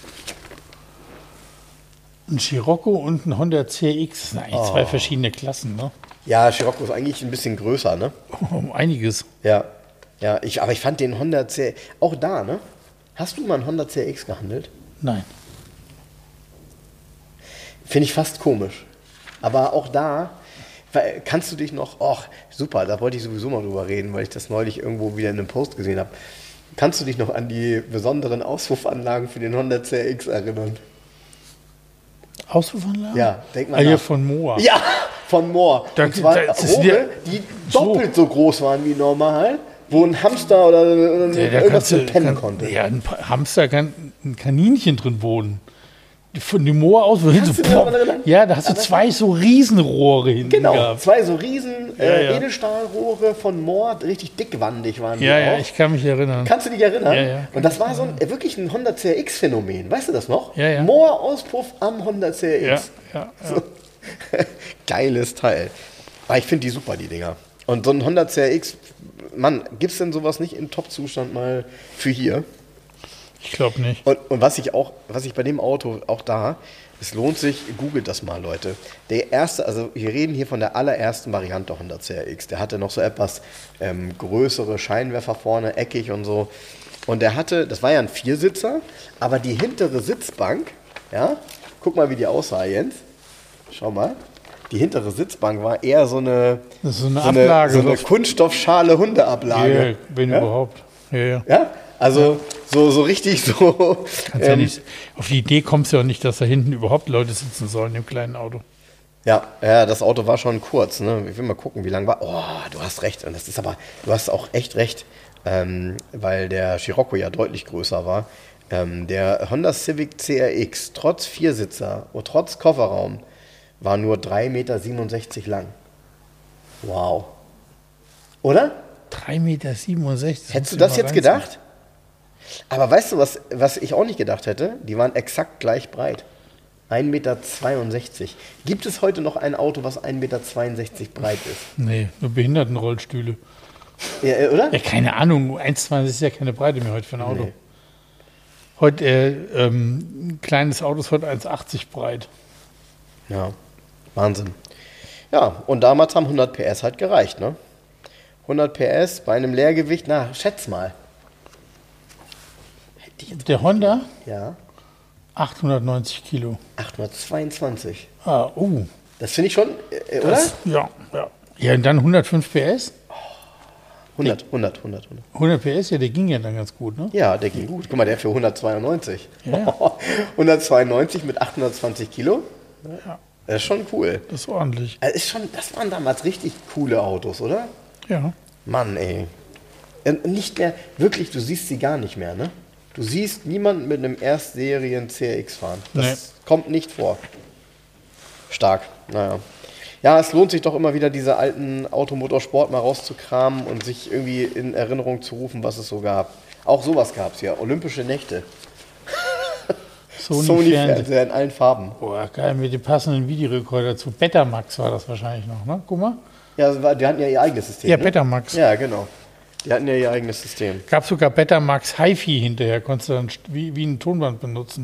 Ein Scirocco und ein Honda C X, das sind eigentlich Oh. zwei verschiedene Klassen. Ne? Ja, Scirocco ist eigentlich ein bisschen größer, ne? Um einiges. Ja, ja, ich, aber ich fand den Honda C X, auch da, ne? Hast du mal einen Honda C X gehandelt? Nein. Finde ich fast komisch. Aber auch da, weil- kannst du dich noch, ach, super, da wollte ich sowieso mal drüber reden, weil ich das neulich irgendwo wieder in einem Post gesehen habe. Kannst du dich noch an die besonderen Auspuffanlagen für den Honda C X erinnern? Auspufanlage? Ja, denk mal Ah, hier nach. von Moa. Ja, von Moore. Da- Und zwar da- das ist Rohre, ja- die doppelt so groß waren wie normal, wo ein Hamster oder, oder Ja, da irgendwas kannst mit du- pennen kann, konnte. Ja, ein Pa- Hamster kann ein Kaninchen drin wohnen. Von dem Moor aus, wohin so, Kannst du dich daran erinnern? ja, da hast du zwei so Riesenrohre hinten Genau, gehabt. zwei so riesen Ja, äh, ja. Edelstahlrohre von Moore, richtig dickwandig waren die Ja, auch. ja, ich kann mich erinnern. Kannst du dich erinnern? Ja, ja. Und das war so ein, äh, wirklich ein Honda C X-Phänomen. Weißt du das noch? Ja, ja. Moore-Auspuff am Honda C Ja, X. ja, ja. So. Geiles Teil. Aber ich finde die super, die Dinger. Und so ein Honda C X, Mann, gibt es denn sowas nicht im Top-Zustand mal für hier? Ich glaube nicht. Und, und was ich auch, was ich bei dem Auto auch da, es lohnt sich, googelt das mal, Leute. Der erste, also wir reden hier von der allerersten Variante Honda C R X. Der hatte noch so etwas ähm, größere Scheinwerfer vorne, eckig und so. Und der hatte, das war ja ein Viersitzer, aber die hintere Sitzbank, ja, guck mal, wie die aussah, Jens. Schau mal. Die hintere Sitzbank war eher so eine, Das ist so eine so eine, Ablage. so eine so- Kunststoffschale Hundeablage. Ja, wenn ja? überhaupt. Ja, ja. Ja? Also so, so richtig so. Kannst ja Ähm, nicht, auf die Idee kommst du ja auch nicht, dass da hinten überhaupt Leute sitzen sollen im kleinen Auto. ja, ja, das Auto war schon kurz. Ne? Ich will mal gucken, wie lang war. Oh, du hast recht. Und das ist aber, du hast auch echt recht, ähm, weil der Scirocco ja deutlich größer war. Ähm, der Honda Civic C R X, trotz Viersitzer und trotz Kofferraum, war nur drei Meter siebenundsechzig lang. Wow. Oder? drei Meter siebenundsechzig. Hättest du das jetzt gedacht? Aber weißt du, was, was ich auch nicht gedacht hätte? Die waren exakt gleich breit. ein Meter zweiundsechzig. Gibt es heute noch ein Auto, was ein Meter zweiundsechzig breit ist? Nee, nur Behindertenrollstühle. Ja, äh, oder? Ja, keine Ahnung, eins Komma zwanzig ist ja keine Breite mehr heute für ein Auto. Nee. Heute, äh, ähm, ein kleines Auto ist heute eins Komma achtzig breit. Ja, Wahnsinn. Ja, und damals haben hundert P S halt gereicht, ne? hundert P S bei einem Leergewicht, na, schätz mal. Hätte ich jetzt Der Honda, ja, achthundertneunzig Kilo. achthundertzweiundzwanzig. Ah, uh. Das finde ich schon, äh, oder? Das, ja, ja. Ja, und dann hundertfünf P S. hundert, hundert, hundert, hundert. hundert P S, ja, der ging ja dann ganz gut, ne? Ja, der ging gut. Guck mal, der für hundertzweiundneunzig. Ja, ja. hundertzweiundneunzig mit achthundertzwanzig Kilo. Ja, Das ist schon cool. das ist ordentlich. Das, ist schon, das waren damals richtig coole Autos, oder? Ja. Mann, ey. Äh, Nicht mehr, wirklich, du siehst sie gar nicht mehr, ne? Du siehst niemanden mit einem Erstserien-C R X fahren. Das Nee. kommt nicht vor. Stark, naja. Ja, es lohnt sich doch immer wieder, diese alten Automotorsport mal rauszukramen und sich irgendwie in Erinnerung zu rufen, was es so gab. Auch sowas gab es ja, Olympische Nächte. Sony, Sony-Fernseher Fernseher. in allen Farben. Boah, geil, mit dem passenden Videorekorder zu. Betamax war das wahrscheinlich noch, ne? Guck mal. Ja, das war, die hatten ja ihr eigenes System. Ja, ne? Betamax. Ja, genau. Die hatten ja ihr eigenes System. Gab sogar Betamax Hi-Fi hinterher, konntest du dann st- wie, wie ein Tonband benutzen.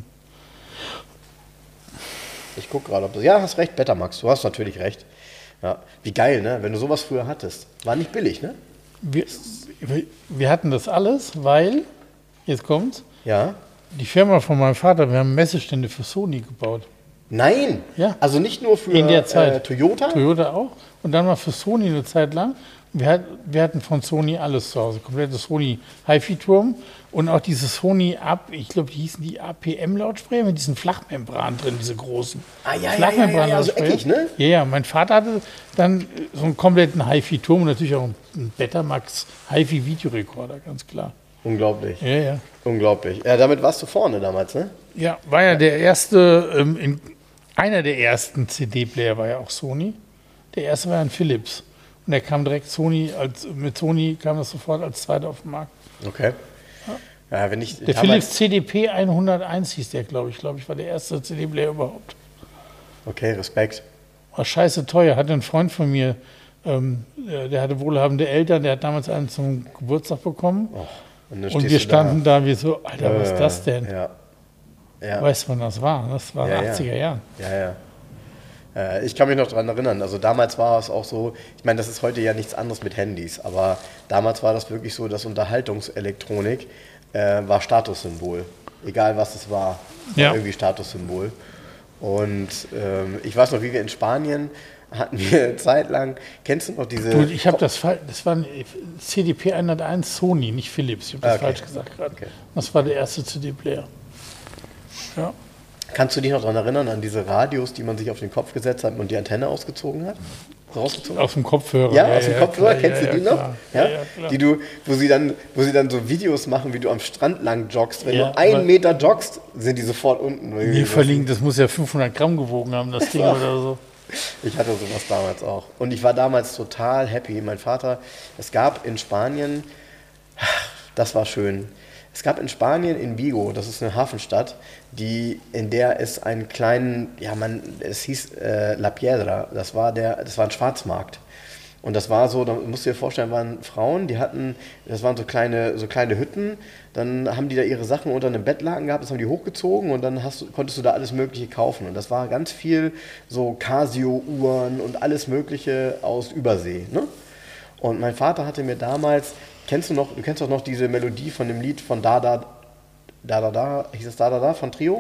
Ich gucke gerade, ob das. Ja, hast recht, Betamax, du hast natürlich recht. Ja. Wie geil, ne? Wenn du sowas früher hattest. War nicht billig, ne? Wir, wir- wir hatten das alles, weil, jetzt kommt's, Ja. die Firma von meinem Vater, wir haben Messestände für Sony gebaut. Nein! Ja. Also nicht nur für In der Zeit. Äh, Toyota? Toyota auch. Und dann mal für Sony eine Zeit lang. Wir, hat, wir hatten von Sony alles zu Hause. Komplette Sony Hi-Fi-Turm und auch diese Sony ab, ich glaube, die hießen die A P M-Lautsprecher mit diesen Flachmembranen drin, diese großen. Ah, ja, ja, ja, ja, Flachmembran-Lautsprecher. ja, so eckig, ne? Ja, ja, mein Vater hatte dann so einen kompletten Hi-Fi-Turm und natürlich auch einen Betamax Hi-Fi-Videorekorder, ganz klar. Unglaublich. Ja, ja. Unglaublich. Ja, damit warst du vorne damals, ne? Ja, war ja der erste, ähm, in, einer der ersten C D-Player war ja auch Sony. Der erste war ja ein Philips. Und der kam direkt Sony, als, mit Sony kam das sofort als zweiter auf den Markt. Okay. Ja, wenn ich Der Philips C D P hunderteins hieß der, glaube ich. glaube ich, war der erste C D-Player überhaupt. Okay, Respekt. War scheiße teuer. Hatte ein Freund von mir, ähm, der der hatte wohlhabende Eltern, der hat damals einen zum Geburtstag bekommen. Oh, und, dann und stehst wir du standen da, wir so, Alter, was ist Äh, das denn? Ja. Ja. Weißt du, wann das war? Das war Ja, in den ja. achtziger Jahren. Ja, ja. Äh, Ich kann mich noch daran erinnern, also damals war es auch so, ich meine, das ist heute ja nichts anderes mit Handys, aber damals war das wirklich so, dass Unterhaltungselektronik äh, war Statussymbol. Egal was es war, war Ja. irgendwie Statussymbol. Und ähm, ich weiß noch, wie wir in Spanien hatten wir eine Zeit lang, kennst du noch diese... Du, ich habe das falsch, das war ein C D P hunderteins Sony, nicht Philips. Ich habe das Okay. falsch gesagt gerade. Okay. Das war der erste C D-Player. Ja. Kannst du dich noch daran erinnern, an diese Radios, die man sich auf den Kopf gesetzt hat und die Antenne ausgezogen hat? Rausgezogen? Aus dem Kopfhörer. Ja, aus dem Kopfhörer, klar, kennst ja, du die ja, noch? klar. Ja? Ja, ja, klar. Die du, wo sie dann, wo sie dann so Videos machen, wie du am Strand lang joggst. Wenn Ja, du einen aber- Meter joggst, sind die sofort unten. Mir verliehen, das muss ja fünfhundert Gramm gewogen haben, das Ding oder so. Ich hatte sowas damals auch. Und ich war damals total happy. Mein Vater, es gab in Spanien, das war schön. Es gab in Spanien, in Vigo, das ist eine Hafenstadt, die, in der es einen kleinen, ja man, es hieß äh, La Piedra, das war der, das war ein Schwarzmarkt. Und das war so, da musst du dir vorstellen, waren Frauen, die hatten, das waren so kleine, so kleine Hütten, dann haben die da ihre Sachen unter einem Bettlaken gehabt, das haben die hochgezogen und dann hast du, konntest du da alles Mögliche kaufen. Und das war ganz viel so Casio-Uhren und alles Mögliche aus Übersee. Ne? Und mein Vater hatte mir damals, kennst du noch, du kennst doch noch diese Melodie von dem Lied von Da Da, Da Da Da, hieß es Da Da Da von Trio?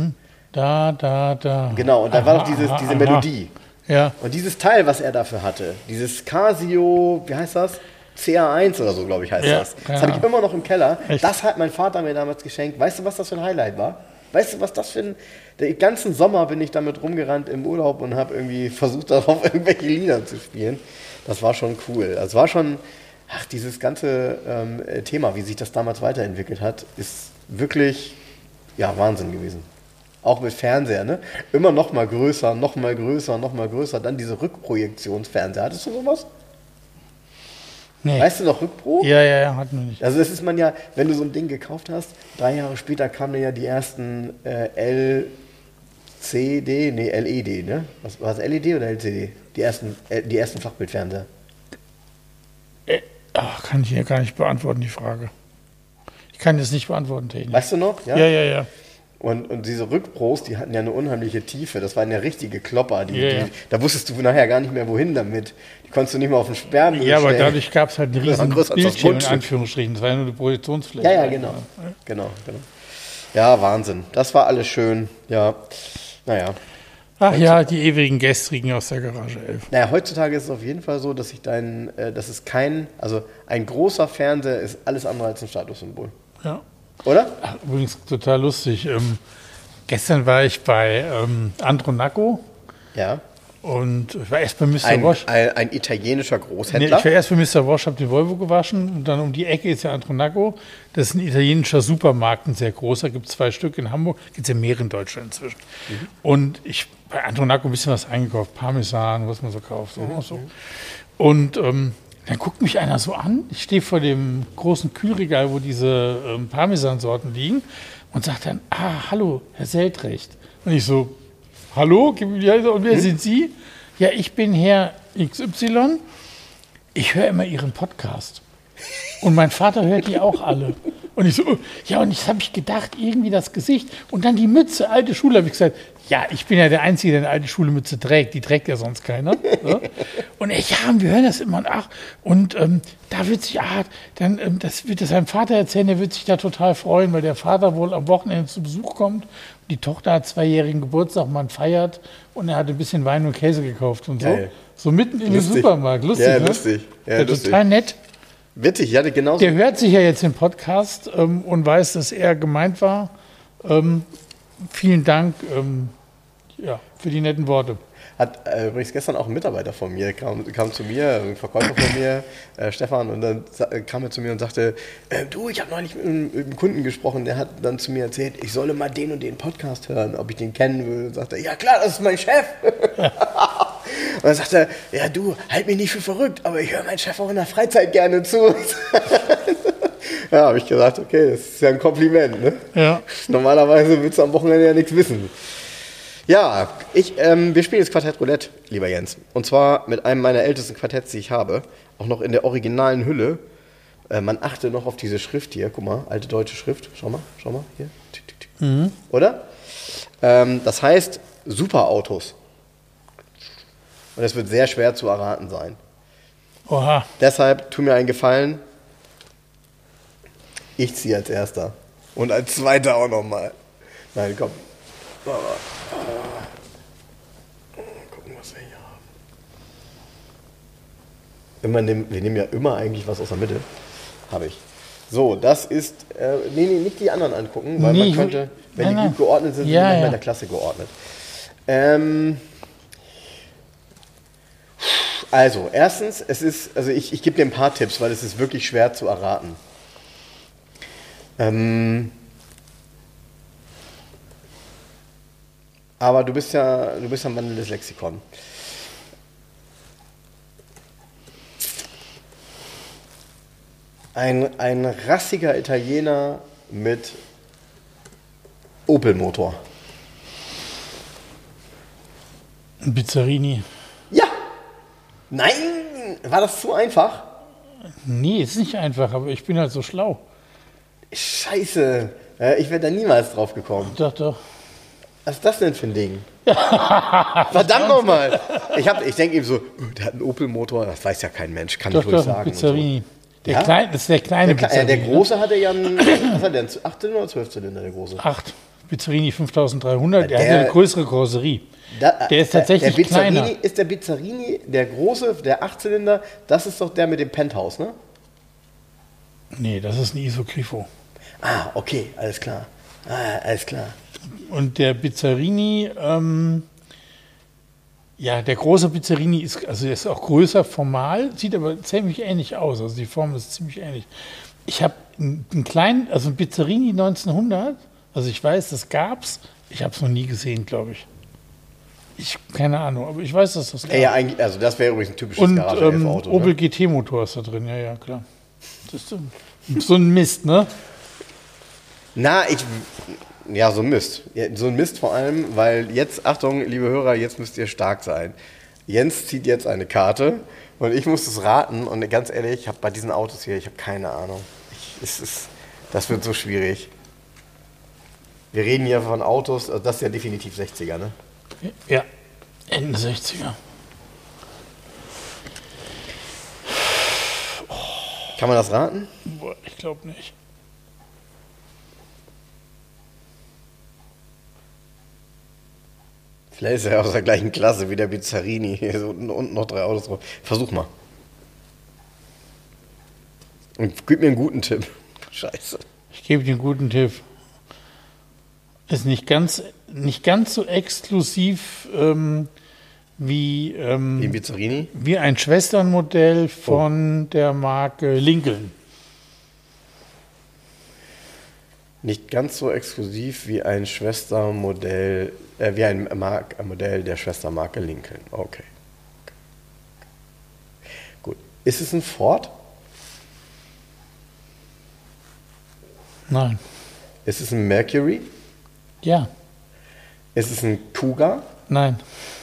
Da, da, da. Genau, und da war doch Aha, dieses, aha, diese aha. Melodie. Ja, Und dieses Teil, was er dafür hatte, dieses Casio, wie heißt das? C A eins oder so, glaube ich, heißt Ja, das. Das ja. habe ich immer noch im Keller. Echt? Das hat mein Vater mir damals geschenkt. Weißt du, was das für ein Highlight war? Weißt du, was das für ein... Den ganzen Sommer bin ich damit rumgerannt im Urlaub und habe irgendwie versucht, darauf irgendwelche Lieder zu spielen. Das war schon cool. Das war schon... Ach, dieses ganze ähm, Thema, wie sich das damals weiterentwickelt hat, ist wirklich, ja, Wahnsinn gewesen. Auch mit Fernseher, ne? Immer noch mal größer, noch mal größer, noch mal größer. Dann diese Rückprojektionsfernseher. Hattest du sowas? Nee. Weißt du noch Rückpro? Ja, ja, ja, hatten wir nicht. Also das ist man ja, wenn du so ein Ding gekauft hast, drei Jahre später kamen ja die ersten äh, L C D, nee, L E D, ne? Was war es, L E D oder L C D? Die ersten, äh, die ersten Flachbildfernseher. Äh, ach, kann ich hier gar nicht beantworten, die Frage. Ich kann das nicht beantworten, technisch. Weißt du noch? Ja, ja, ja. Und, und diese Rückpros, die hatten ja eine unheimliche Tiefe. Das waren ja richtige Klopper. Die, Ja, ja. die, da wusstest du nachher gar nicht mehr, wohin damit. Die konntest du nicht mehr auf den Sperrmüll Ja, aber stellen. dadurch gab es halt einen Ja, riesen größer als das Bildschirm, in Grundstück. Anführungsstrichen. Das war ja nur die Projektionsfläche. Ja, ja, genau. genau. Genau. Ja, Wahnsinn. Das war alles schön. Ja, naja. Ach ja, die ewigen Gestrigen aus der Garage elf. Naja, heutzutage ist es auf jeden Fall so, dass ich dein, äh, dass es kein, also ein großer Fernseher ist alles andere als ein Statussymbol. Ja. Oder? Ach, übrigens total lustig. Ähm, gestern war ich bei ähm, Andronaco Ja. und ich war erst bei Mister Ein, Wosch. ein, ein italienischer Nee, Großhändler. ich war erst bei Mister Wosch, habe den Volvo gewaschen und dann um die Ecke ist ja Andronaco. Das ist ein italienischer Supermarkt, ein sehr großer, gibt es zwei Stück in Hamburg, gibt es ja mehr in Deutschland inzwischen. Mhm. Und ich bei Andronaco ein bisschen was eingekauft, Parmesan, was man so kauft. So, Mhm. so. Und ähm, dann guckt mich einer so an, ich stehe vor dem großen Kühlregal, wo diese ähm, Parmesansorten liegen und sagt dann, ah, hallo, Herr Seltrecht. Und ich so, hallo, und wer sind Sie? Ja, ich bin Herr X Y. Ich höre immer Ihren Podcast. Und mein Vater hört die auch alle. Und ich so, oh, ja, und jetzt habe ich gedacht, irgendwie das Gesicht. Und dann die Mütze, alte Schule, habe ich gesagt, ja, ich bin ja der Einzige, der eine alte Schulemütze trägt. Die trägt ja sonst keiner. So. Und er, ja, und wir hören das immer. Und ach, und ähm, da wird sich, ah, dann, ähm, das wird das seinem Vater erzählen, der wird sich da total freuen, weil der Vater wohl am Wochenende zu Besuch kommt. Die Tochter hat zweijährigen Geburtstag, man feiert. Und er hat ein bisschen Wein und Käse gekauft und so. Geil. So mitten im Lustig. Supermarkt. Lustig, Ja, ne? lustig. Ja, Ja, lustig. total nett. Witzig, ich hatte genauso. Der hört sich ja jetzt den Podcast ähm, und weiß, dass er gemeint war. Ähm, vielen Dank ähm, ja, für die netten Worte. Hat äh, übrigens gestern auch ein Mitarbeiter von mir, kam, kam zu mir, ein Verkäufer von mir, äh, Stefan, und dann sa- kam er zu mir und sagte, äh, du, ich habe neulich mit einem, mit einem Kunden gesprochen, der hat dann zu mir erzählt, ich solle mal den und den Podcast hören, ob ich den kennen will. Und sagte, ja klar, das ist mein Chef. Und dann sagte er, ja du, halt mich nicht für verrückt, aber ich höre meinen Chef auch in der Freizeit gerne zu. Ja, habe ich gesagt, okay, das ist ja ein Kompliment. Ne? Ja. Normalerweise willst du am Wochenende ja nichts wissen. Ja, ich, ähm, wir spielen jetzt Quartett Roulette, lieber Jens. Und zwar mit einem meiner ältesten Quartetts, die ich habe. Auch noch in der originalen Hülle. Äh, man achte noch auf diese Schrift hier. Guck mal, alte deutsche Schrift. Schau mal, schau mal. Hier. Tick, tick, tick. Mhm. Oder? Ähm, das heißt Superautos. Und es wird sehr schwer zu erraten sein. Oha. Deshalb tu mir einen Gefallen. Ich ziehe als Erster. Und als Zweiter auch nochmal. Nein, komm. Gucken, was wir hier haben. Immer nehm, wir nehmen ja immer eigentlich was aus der Mitte. Habe ich. So, das ist. Äh, nee, nee, nicht die anderen angucken, weil Nee, man ich- könnte, wenn nein, die nein. gut geordnet sind, sind Ja, die manchmal ja. in der Klasse geordnet. Ähm. Also, erstens, es ist, also ich, ich gebe dir ein paar Tipps, weil es ist wirklich schwer zu erraten. Ähm, aber du bist ja, du bist ja ein wandelndes Lexikon. Ein, ein rassiger Italiener mit Opel-Motor. Ein Bizzarini. Ja! Nein! War das zu einfach? Nee, ist nicht einfach, aber ich bin halt so schlau. Scheiße! Äh, Ich wäre da niemals drauf gekommen. Doch, doch. Was ist das denn für ein Ding? Verdammt nochmal! Ich, hab- ich denke eben so, oh, der hat einen Opel-Motor, das weiß ja kein Mensch, kann Doch, ich ruhig doch, ein sagen. und Bizzarini. Der Ja? kleine, das ist der So. kleine Der, Kle- äh, der Bizzarini. Große hatte ja einen, was hat der, einen acht Zylinder oder zwölf Zylinder, der Große? Acht. Bizzarini fünftausenddreihundert. Der, Der- hat ja eine größere Karosserie. Da- Der ist äh, tatsächlich der Bizzarini, kleiner. Ist der Bizzarini, der Große, der Achtzylinder, das ist doch der mit dem Penthouse, ne? Nee, das ist ein Isogrifo. Ah, okay, alles klar. Ah, alles klar. Und der Bizzarini, ähm, ja, der große Bizzarini ist, also der ist auch größer formal, sieht aber ziemlich ähnlich aus. Also die Form ist ziemlich ähnlich. Ich habe einen, einen kleinen, also ein Bizzarini neunzehnhundert, also ich weiß, das gab's. Ich habe es noch nie gesehen, glaube ich. Ich keine Ahnung, aber ich weiß, dass das gab. Ja, ja, eigentlich, also das wäre übrigens ein typisches Und Garage-Elf-Auto. ähm, Opel ne? G T-Motor ist da drin, ja, ja, klar. Das ist so, so ein Mist, ne? Na, ich. Ja, so ein Mist. Ja, so ein Mist vor allem, weil jetzt, Achtung, liebe Hörer, jetzt müsst ihr stark sein. Jens zieht jetzt eine Karte und ich muss es raten. Und ganz ehrlich, ich habe bei diesen Autos hier, ich habe keine Ahnung. Ich, es ist, das wird so schwierig. Wir reden hier von Autos, also das ist ja definitiv sechziger, ne? Ja, Ende sechziger. Kann man das raten? Boah, ich glaube nicht. Vielleicht ist er aus der gleichen Klasse wie der Bizzarini. Hier so unten, unten noch drei Autos drauf. Versuch mal. Und gib mir einen guten Tipp. Scheiße. Ich gebe dir einen guten Tipp. Ist nicht ganz, nicht ganz so exklusiv ähm, wie, ähm, Wie ein Bizzarini? wie ein Schwesternmodell von oh. der Marke Lincoln. Nicht ganz so exklusiv wie ein Schwestermodell, äh, wie ein, Mark, ein Modell der Schwestermarke Lincoln. Okay. okay. Gut. Ist es ein Ford? Nein. Ist es ein Mercury? Ja. Ist es ein Cougar? Nein.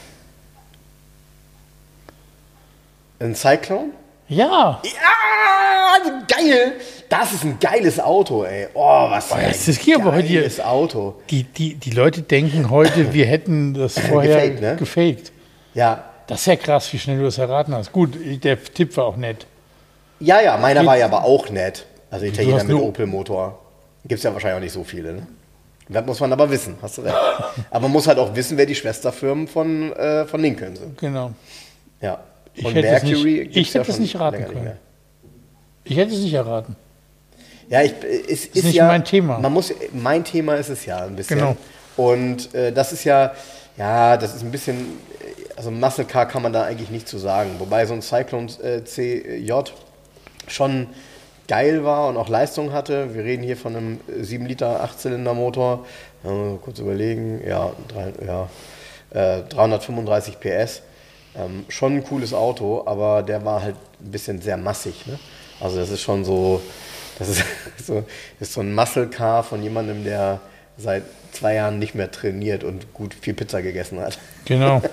Ein Cyclone? Ja. Ja, geil. Das ist ein geiles Auto, ey. Oh, was für ein das ist hier aber heute geiles Auto. Die, die, die Leute denken heute, wir hätten das vorher Gefaked, ne? gefaked. Ja. Das ist ja krass, wie schnell du das erraten hast. Gut, der Tipp war auch nett. Ja, ja, meiner Geht, war ja aber auch nett. Also Italiener mit nur Opel-Motor. Gibt es ja wahrscheinlich auch nicht so viele, ne? Das muss man aber wissen, hast du recht. Aber man muss halt auch wissen, wer die Schwesterfirmen von, äh, von Lincoln sind. Genau. Ja. Ich Und hätte Mercury es nicht, ich ja hätte es nicht raten können. Nicht ich hätte es nicht erraten. Ja, ich, es ist, ist nicht ja, mein Thema. Man muss, mein Thema ist es ja ein bisschen. Genau. Und äh, das ist ja, ja, das ist ein bisschen, also Muscle Car kann man da eigentlich nicht zu sagen. Wobei so ein Cyclone äh, C J schon geil war und auch Leistung hatte. Wir reden hier von einem sieben Liter Achtzylinder-Motor. Äh, kurz überlegen, ja, drei, ja äh, dreihundertfünfunddreißig P S. Ähm, schon ein cooles Auto, aber der war halt ein bisschen sehr massig. Ne? Also das ist schon so, das ist so, das ist so ein Muscle Car von jemandem, der seit zwei Jahren nicht mehr trainiert und gut viel Pizza gegessen hat. Genau.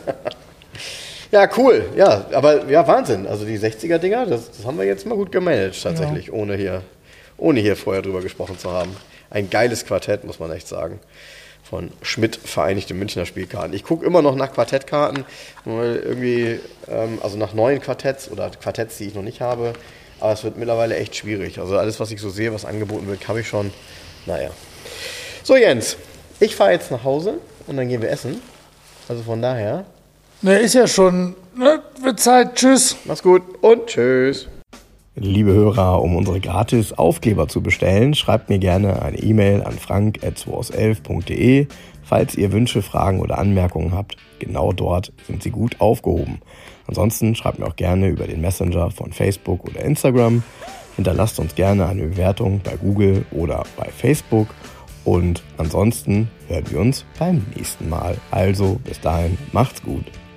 Ja, cool. Ja, aber ja, Wahnsinn. Also die sechziger-Dinger, das, das haben wir jetzt mal gut gemanagt tatsächlich, ja. ohne, hier, ohne hier vorher drüber gesprochen zu haben. Ein geiles Quartett, muss man echt sagen. Von Schmidt Vereinigte Münchner Spielkarten. Ich gucke immer noch nach Quartettkarten, weil irgendwie, ähm, also nach neuen Quartetts oder Quartetts, die ich noch nicht habe. Aber es wird mittlerweile echt schwierig. Also alles, was ich so sehe, was angeboten wird, habe ich schon. Naja. So Jens, ich fahre jetzt nach Hause und dann gehen wir essen. Also von daher. Ne, ist ja schon, ne, wird Zeit. Tschüss. Mach's gut und tschüss. Liebe Hörer, um unsere gratis Aufkleber zu bestellen, schreibt mir gerne eine E-Mail an frank at zwei aus elf punkt de. Falls ihr Wünsche, Fragen oder Anmerkungen habt, genau dort sind sie gut aufgehoben. Ansonsten schreibt mir auch gerne über den Messenger von Facebook oder Instagram. Hinterlasst uns gerne eine Bewertung bei Google oder bei Facebook. Und ansonsten hören wir uns beim nächsten Mal. Also bis dahin, macht's gut.